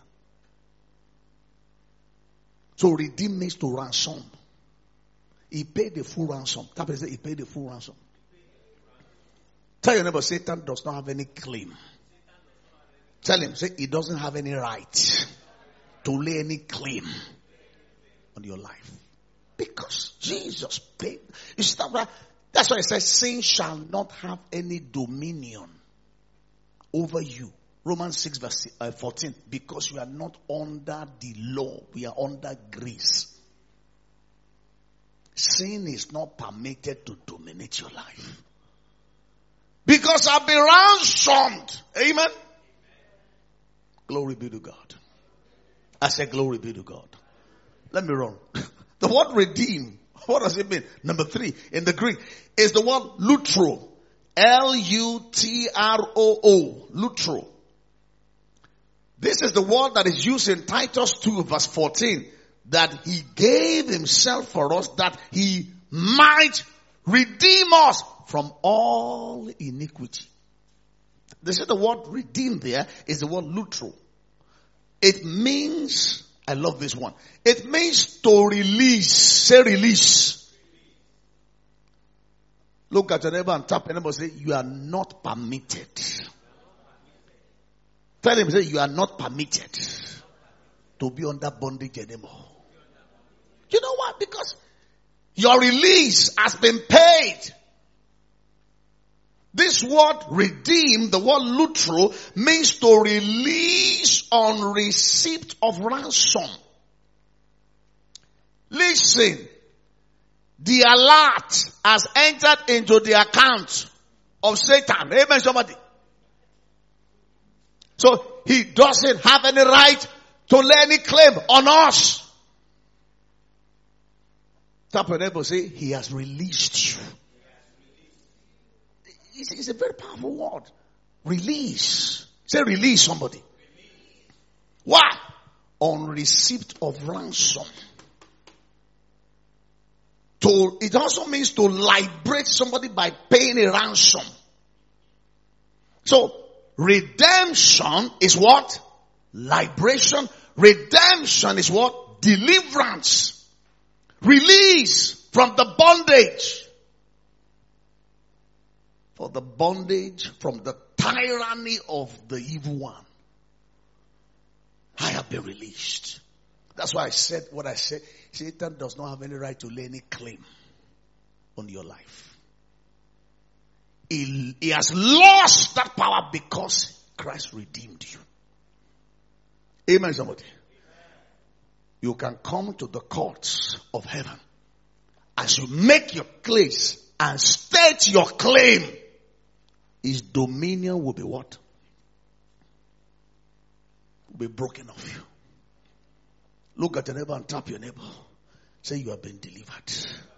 So redeem means to ransom. He paid the full ransom. He paid the full ransom. Tell your neighbor, Satan does not have any claim. Tell him, say, he doesn't have any right to lay any claim on your life. Because Jesus paid. You see that? That's why it says, sin shall not have any dominion over you. Romans 6 verse 14. Because you are not under the law. We are under grace. Sin is not permitted to dominate your life. Because I've been ransomed. Amen. Glory be to God. I said glory be to God. Let me run. The word redeem, what does it mean? Number 3 in the Greek is the word lutro. L-U-T-R-O-O. Lutro. This is the word that is used in Titus 2 verse 14. That he gave himself for us that he might redeem us from all iniquity. They say the word redeem there is the word lutro. It means, I love this one. It means to release. Say release. Look at your neighbor and tap your neighbor and say, you are not permitted. Tell him, say, you are not permitted to be under bondage anymore. You know why? Because your release has been paid. This word redeem, the word lutro, means to release on receipt of ransom. Listen, the alert has entered into the account of Satan. Amen, somebody. So he doesn't have any right to lay any claim on us. Tap your neighbor, say, he has released you. It's a very powerful word. Release. Say release, somebody. Why? On receipt of ransom. It also means to liberate somebody by paying a ransom. So, redemption is what? Liberation. Redemption is what? Deliverance. Release from the bondage. For the bondage from the tyranny of the evil one. I have been released. That's why I said what I said. Satan does not have any right to lay any claim on your life. He has lost that power because Christ redeemed you. Amen, somebody. You can come to the courts of heaven as you make your case and state your claim. His dominion will be what? Will be broken off you. Look at your neighbor and tap your neighbor. Say you have been delivered.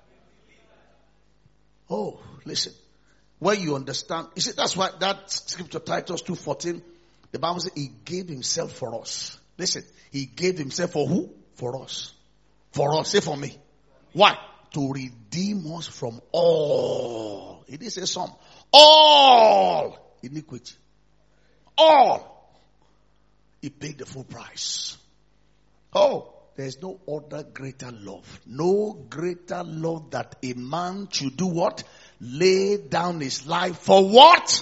Oh, listen. When you understand, you see, that's why that scripture, Titus 2:14, the Bible says he gave himself for us. Listen, he gave himself for who? For us. For us, say for me. Why? To redeem us from all. It is a some. All iniquity. All. He paid the full price. Oh, there's no other greater love. No greater love that a man should do what? Lay down his life for what?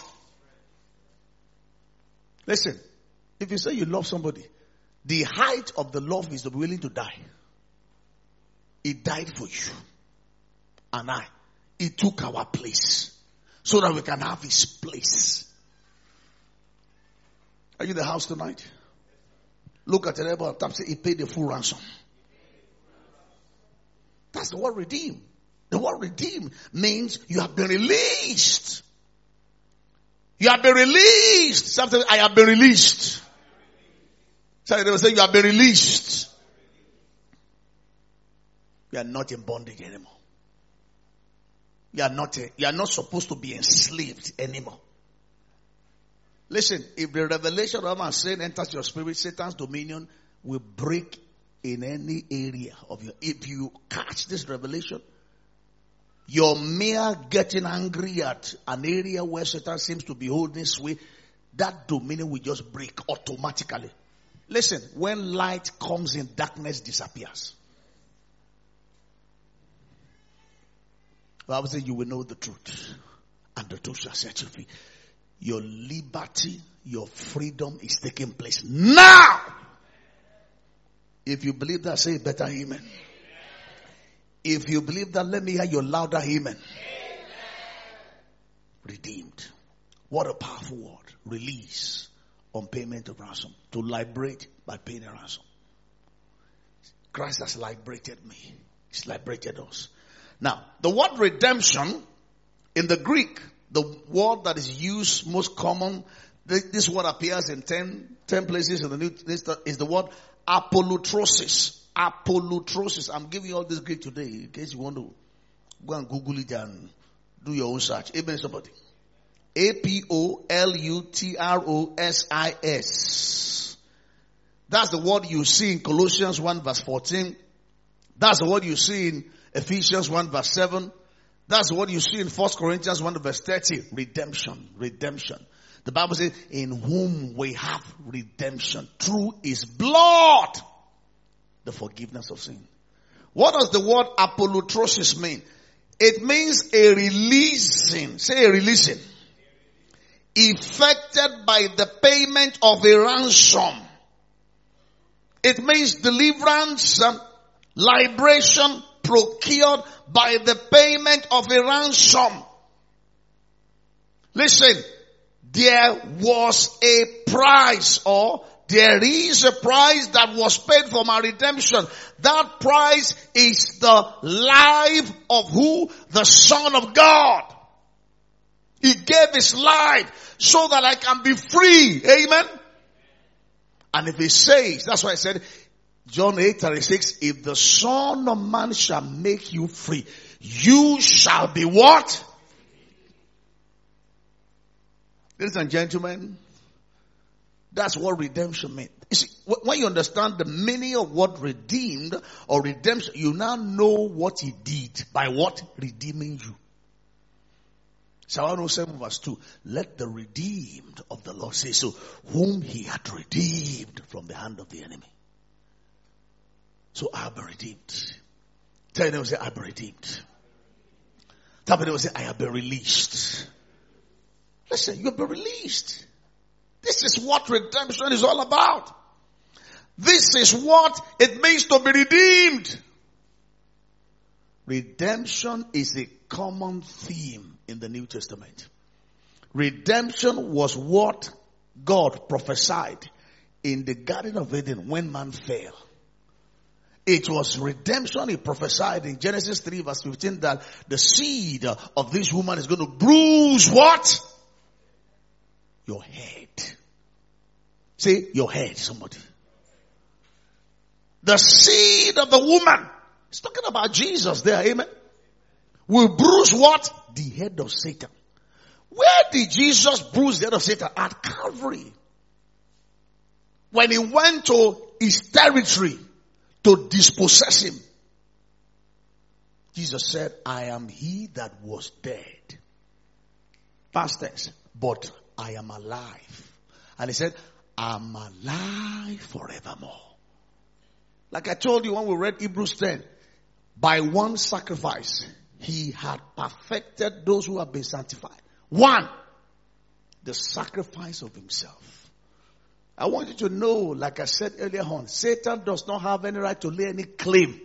Listen, if you say you love somebody, the height of the love is to be willing to die. He died for you and I. He took our place so that we can have his place. Are you in the house tonight? Look at the neighbor and tap, say he paid the full ransom. That's the word redeem. The word redeem means you have been released. You have been released. Sometimes I have been released. So they will say you have been released. You are not in bondage anymore. You are not supposed to be enslaved anymore. Listen, if the revelation of my sin enters your spirit, Satan's dominion will break in any area of your. If you catch this revelation, your mere getting angry at an area where Satan seems to be holding sway, that dominion will just break automatically. Listen, when light comes in, darkness disappears. The Bible says you will know the truth, and the truth shall set you free. Your liberty, your freedom is taking place now. If you believe that, say better amen. If you believe that, let me hear your louder amen. Redeemed. What a powerful word. Release on payment of ransom. To liberate by paying a ransom. Christ has liberated me. He's liberated us. Now, the word redemption in the Greek, the word that is used most common, this word appears in 10 places in the New Testament, is the word apolutrosis. Apolutrosis. I'm giving you all this Greek today in case you want to go and Google it and do your own search. Amen, somebody. Apolutrosis. That's the word you see in Colossians 1 verse 14. That's the word you see in Ephesians 1 verse 7. That's what you see in 1 Corinthians 1 verse 30. Redemption. Redemption. The Bible says, in whom we have redemption through his blood. The forgiveness of sin. What does the word apolutrosis mean? It means a releasing. Say a releasing. Effected by the payment of a ransom. It means deliverance, liberation, procured by the payment of a ransom. Listen, there was a price, or there is a price that was paid for my redemption. That price is the life of who? The Son of God. He gave his life so that I can be free. Amen. And if he says, that's why I said, John 8:36, if the Son of Man shall make you free, you shall be what? Ladies and gentlemen, that's what redemption means. You see, when you understand the meaning of what redeemed or redemption, you now know what he did by what? Redeeming you. Psalm 107 verse 2, let the redeemed of the Lord say so, whom he had redeemed from the hand of the enemy. So I have been redeemed. Tell them, say, I have been redeemed. Tell them, say, I have been released. Listen, you have been released. This is what redemption is all about. This is what it means to be redeemed. Redemption is a common theme in the New Testament. Redemption was what God prophesied in the Garden of Eden when man fell. It was redemption. He prophesied in Genesis 3 verse 15 that the seed of this woman is going to bruise what? Your head. Say your head, somebody. The seed of the woman. He's talking about Jesus there, amen. Will bruise what? The head of Satan. Where did Jesus bruise the head of Satan? At Calvary. When he went to his territory to dispossess him, Jesus said, I am he that was dead. Past tense. But I am alive. And he said, I'm alive forevermore. Like I told you when we read Hebrews 10, by one sacrifice, he had perfected those who have been sanctified. One, the sacrifice of himself. I want you to know, like I said earlier on, Satan does not have any right to lay any claim.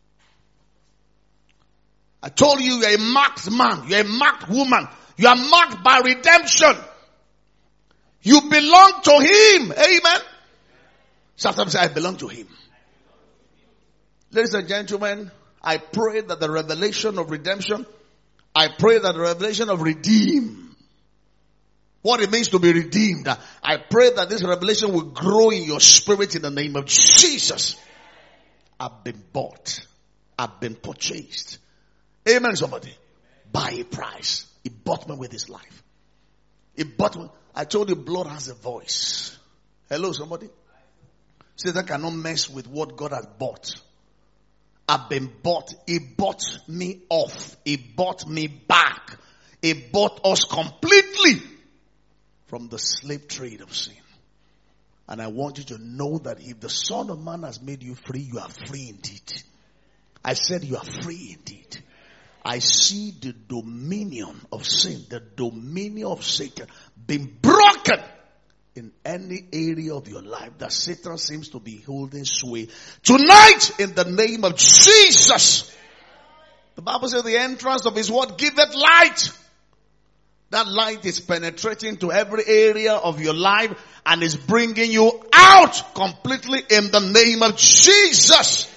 I told you, you're a marked man, you're a marked woman, you are marked by redemption. You belong to him. Amen. Sometimes I belong to him. Ladies and gentlemen, I pray that the revelation of redemption, I pray that the revelation of redeem, what it means to be redeemed, I pray that this revelation will grow in your spirit in the name of Jesus. I've been bought. I've been purchased. Amen, somebody. By a price. He bought me with his life. He bought me. I told you blood has a voice. Hello, somebody. Satan cannot mess with what God has bought. I've been bought. He bought me off. He bought me back. He bought us completely from the slave trade of sin. And I want you to know that if the Son of Man has made you free, you are free indeed. I said you are free indeed. I see the dominion of sin, the dominion of Satan being broken in any area of your life that Satan seems to be holding sway. Tonight, in the name of Jesus, the Bible says the entrance of his word giveth light. That light is penetrating to every area of your life and is bringing you out completely in the name of Jesus.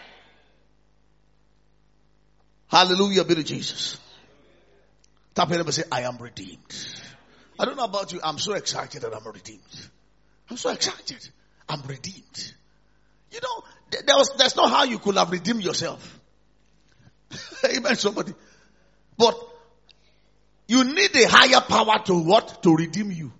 Hallelujah be to Jesus. Tap your neighbor and say, I am redeemed. I don't know about you. I'm so excited that I'm redeemed. I'm so excited. I'm redeemed. You know, there's no how you could have redeemed yourself. Amen, somebody. But you need a higher power to what? To redeem you.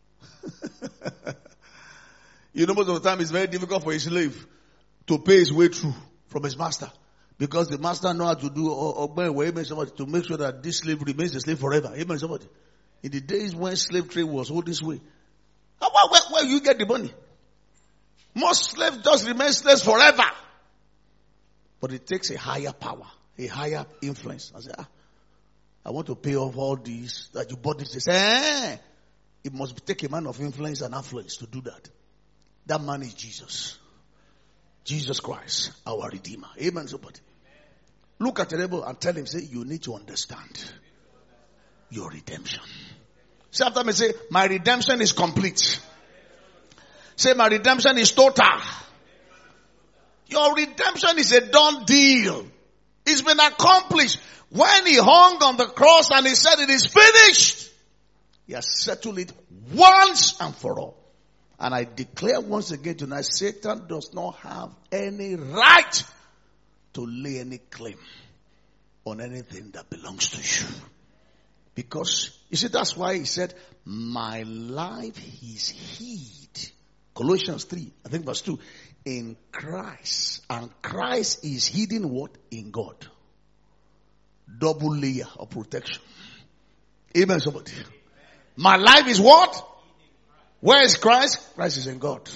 You know, most of the time it's very difficult for a slave to pay his way through from his master. Because the master knows how to do amen, somebody, to make sure that this slave remains a slave forever. Amen, somebody. In the days when slave trade was all this way, where you get the money? Most slaves just remain slaves forever. But it takes a higher power, a higher influence. I say, I want to pay off all these that you bought this. They say, it must take a man of influence and affluence to do that. That man is Jesus. Jesus Christ, our Redeemer. Amen, somebody. Look at the neighbor and tell him, say, you need to understand your redemption. Say after me, say, my redemption is complete. Say, my redemption is total. Your redemption is a done deal. It's been accomplished. When he hung on the cross and he said it is finished, he has settled it once and for all. And I declare once again tonight, Satan does not have any right to lay any claim on anything that belongs to you. Because, you see, that's why he said, my life is hid. Colossians 3, I think verse 2, in Christ. And Christ is hidden what? In God. Double layer of protection. Amen, somebody. My life is what? Where is Christ? Christ is in God.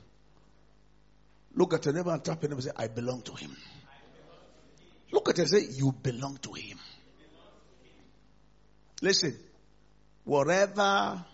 Look at your neighbor and tap your neighbor and say, I belong to him. Look at him and say, you belong to him. Listen, whatever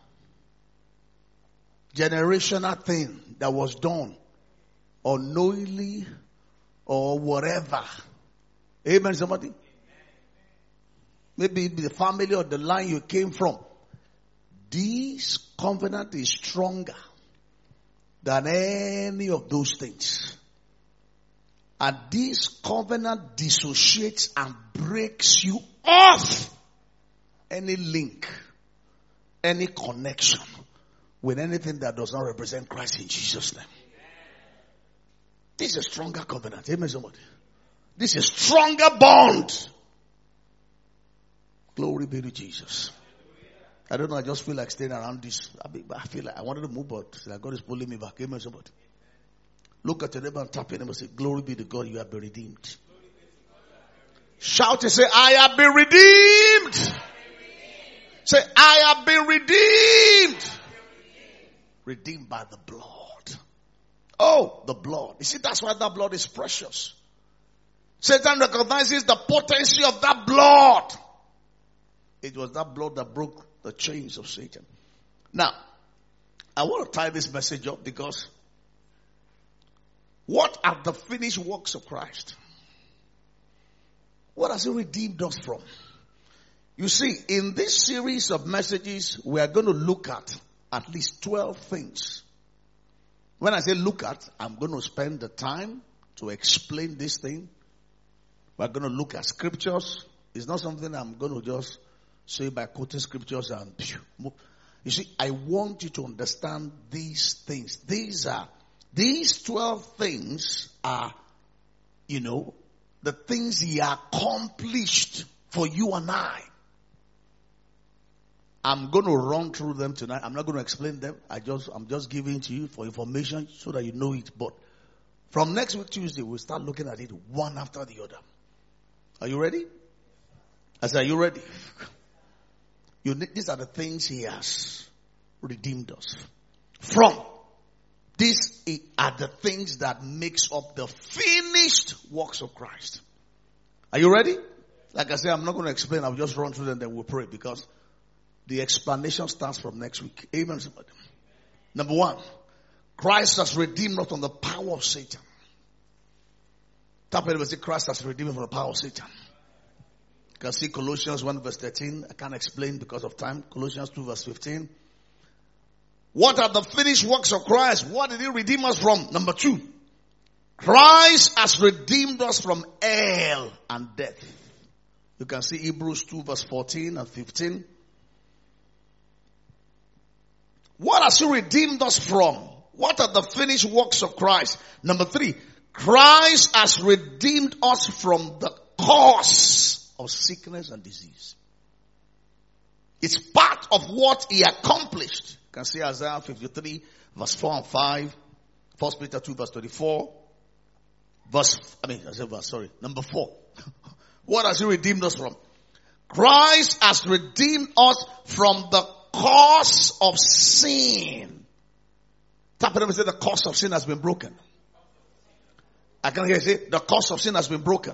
generational thing that was done unknowingly or whatever. Amen, somebody? Maybe the family or the line you came from. This covenant is stronger than any of those things. And this covenant dissociates and breaks you off any link, any connection with anything that does not represent Christ in Jesus' name. This is a stronger covenant. Amen, somebody. This is a stronger bond. Glory be to Jesus. I don't know, I just feel like staying around this. I feel like I wanted to move, but God is pulling me back. Amen, somebody. Look at your neighbor and tap your neighbor and say, glory be to God, you have been redeemed. Shout and say, I have been redeemed. Say, I have been redeemed. Redeemed by the blood. Oh, the blood. You see, that's why that blood is precious. Satan recognizes the potency of that blood. It was that blood that broke the chains of Satan. Now, I want to tie this message up because what are the finished works of Christ? What has he redeemed us from? You see, in this series of messages, we are going to look at least 12 things. When I say look at, I'm going to spend the time to explain this thing We're going to look at scriptures. It's not something I'm going to just say by quoting scriptures and move. You see, I want you to understand these things. These 12 things are, the things he accomplished for you and I. I'm going to run through them tonight. I'm not going to explain them. I'm just giving to you for information so that you know it. But from next week, Tuesday, we'll start looking at it one after the other. Are you ready? I said, are you ready? These are the things he has redeemed us from. These are the things that makes up the finished works of Christ. Are you ready? Like I said, I'm not going to explain. I'll just run through them, then we'll pray, because the explanation starts from next week. Amen. Number 1, Christ has redeemed us from the power of Satan. Christ has redeemed us from the power of Satan. You can see Colossians 1 verse 13. I can't explain because of time. Colossians 2 verse 15. What are the finished works of Christ? What did he redeem us from? Number 2, Christ has redeemed us from hell and death. You can see Hebrews 2 verse 14 and 15. What has he redeemed us from? What are the finished works of Christ? Number 3, Christ has redeemed us from the cause of sickness and disease. It's part of what he accomplished. You can see Isaiah 53 verse 4 and 5. 1 Peter 2 verse 24. Number 4. What has he redeemed us from? Christ has redeemed us from the cause of sin. Tap it and say, the cause of sin has been broken. I can hear you say, the cause of sin has been broken.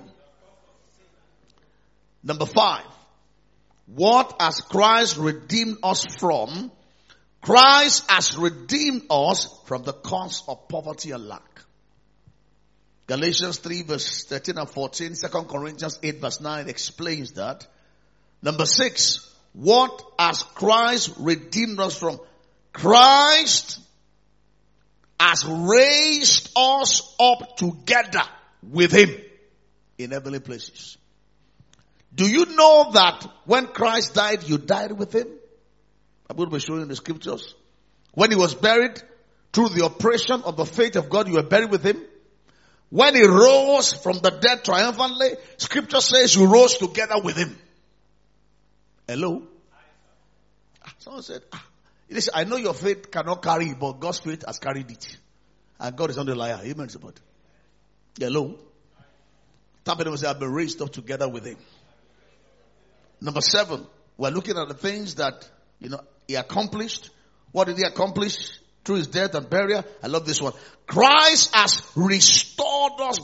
Number 5. What has Christ redeemed us from? Christ has redeemed us from the cause of poverty and lack. Galatians 3 verse 13 and 14, 2 Corinthians 8 verse 9 explains that. Number 6. What has Christ redeemed us from? Christ has raised us up together with him in heavenly places. Do you know that when Christ died, you died with him? I'm going to be showing you the scriptures. When he was buried, through the operation of the faith of God, you were buried with him. When he rose from the dead triumphantly, scripture says you rose together with him. Hello? Someone said, listen, I know your faith cannot carry it, but God's faith has carried it. And God is not a liar. Amen. Hello? Tap it and say, I've been raised up together with him. Number 7, we're looking at the things that, he accomplished. What did he accomplish? Through his death and burial. I love this one. Christ has restored us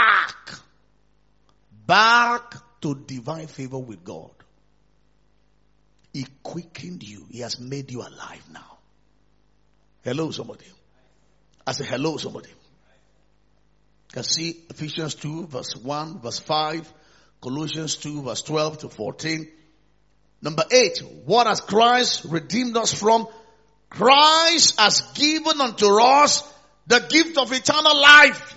back to divine favor with God. He quickened you. He has made you alive now. Hello, somebody. I say, hello, somebody. You can see Ephesians 2 verse 1, verse 5. Colossians 2 verse 12 to 14. Number 8. What has Christ redeemed us from? Christ has given unto us the gift of eternal life.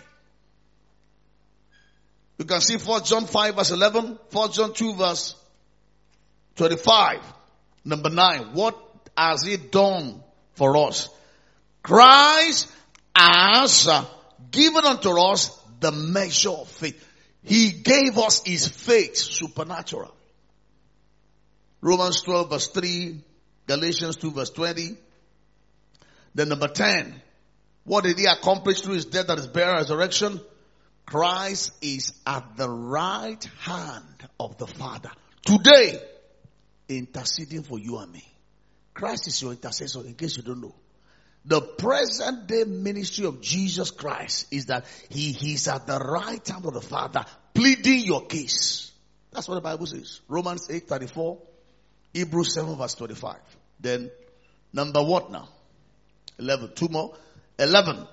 You can see 1 John 5 verse 11. 1 John 2 verse 25. Number 9. What has he done for us? Christ has given unto us the measure of faith. He gave us his faith, supernatural. Romans 12 verse 3, Galatians 2 verse 20. Then number 10, what did he accomplish through his death and his burial and resurrection? Christ is at the right hand of the Father today, interceding for you and me. Christ is your intercessor, in case you don't know. The present day ministry of Jesus Christ is that he's at the right hand of the Father, pleading your case. That's what the Bible says. Romans 8:34, Hebrews 7 verse 25. Then, number what now? 11. 2 more. 11.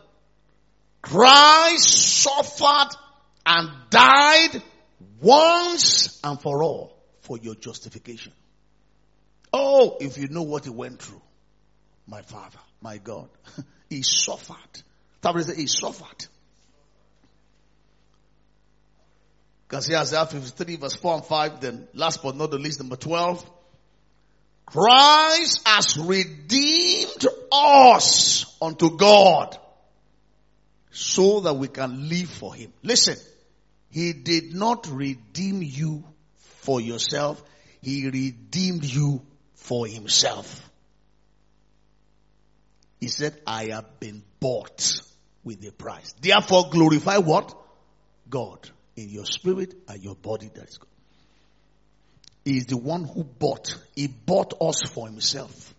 Christ suffered and died once and for all for your justification. Oh, if you know what he went through. My Father, my God. He suffered. He suffered. can see Isaiah 53 verse 4 and 5. Then last but not the least, number 12. Christ has redeemed us unto God so that we can live for him. Listen, he did not redeem you for yourself. He redeemed you for himself. He said, I have been bought with a price. Therefore glorify what? God in your spirit and your body. That is God. He is the one who bought. He bought us for himself.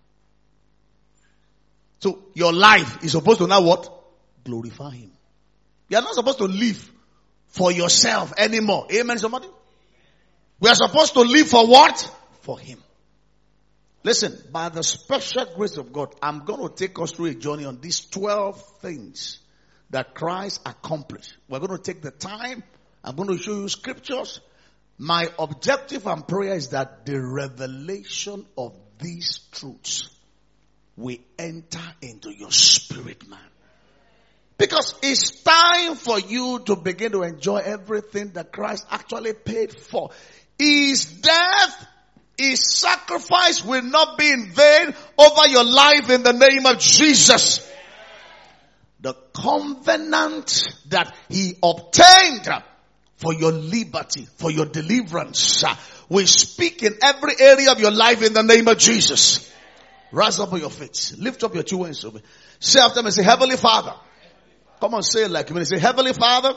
So your life is supposed to now what? Glorify him. You are not supposed to live for yourself anymore. Amen, somebody? We are supposed to live for what? For him. Listen, by the special grace of God, I'm going to take us through a journey on these 12 things that Christ accomplished. We're going to take the time. I'm going to show you scriptures. My objective and prayer is that the revelation of these truths will enter into your spirit, man. Because it's time for you to begin to enjoy everything that Christ actually paid for. His death, his sacrifice will not be in vain over your life in the name of Jesus. The covenant that he obtained for your liberty, for your deliverance, will speak in every area of your life in the name of Jesus. Rise up on your feet. Lift up your two hands over. Say after me, say, Heavenly Father. Come on, say it like you mean. Say, Heavenly Father,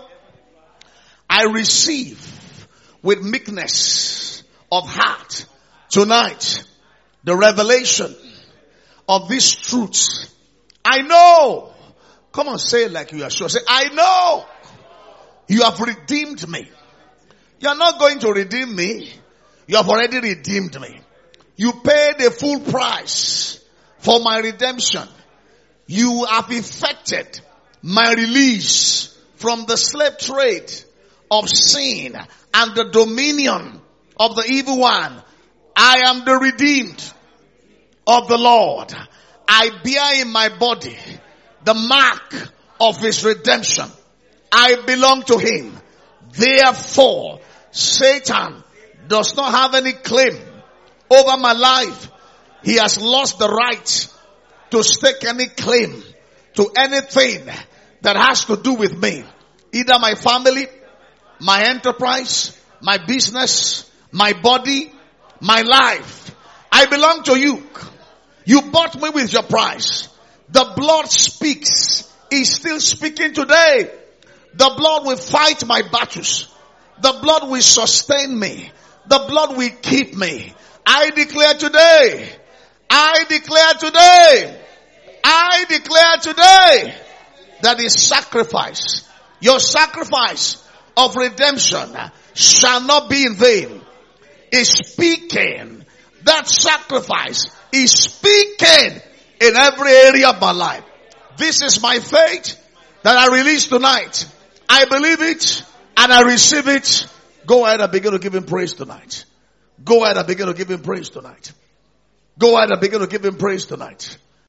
I receive with meekness of heart tonight the revelation of these truths. I know. Come on, say it like you are sure. Say, I know you have redeemed me. You are not going to redeem me. You have already redeemed me. You paid a full price for my redemption. You have effected my release from the slave trade of sin and the dominion of the evil one. I am the redeemed of the Lord. I bear in my body the mark of his redemption. I belong to him. Therefore, Satan does not have any claim over my life. He has lost the right to stake any claim to anything that has to do with me. Either my family, my enterprise, my business, my body, my life. I belong to you. You bought me with your price. The blood speaks. It's still speaking today. The blood will fight my battles. The blood will sustain me. The blood will keep me. I declare today. I declare today. I declare today that his sacrifice, your sacrifice of redemption shall not be in vain. Is speaking. That sacrifice is speaking in every area of my life. This is my faith that I release tonight. I believe it and I receive it. Go ahead and begin to give him praise tonight. Go ahead and begin to give him praise tonight. Go ahead and begin to give him praise tonight.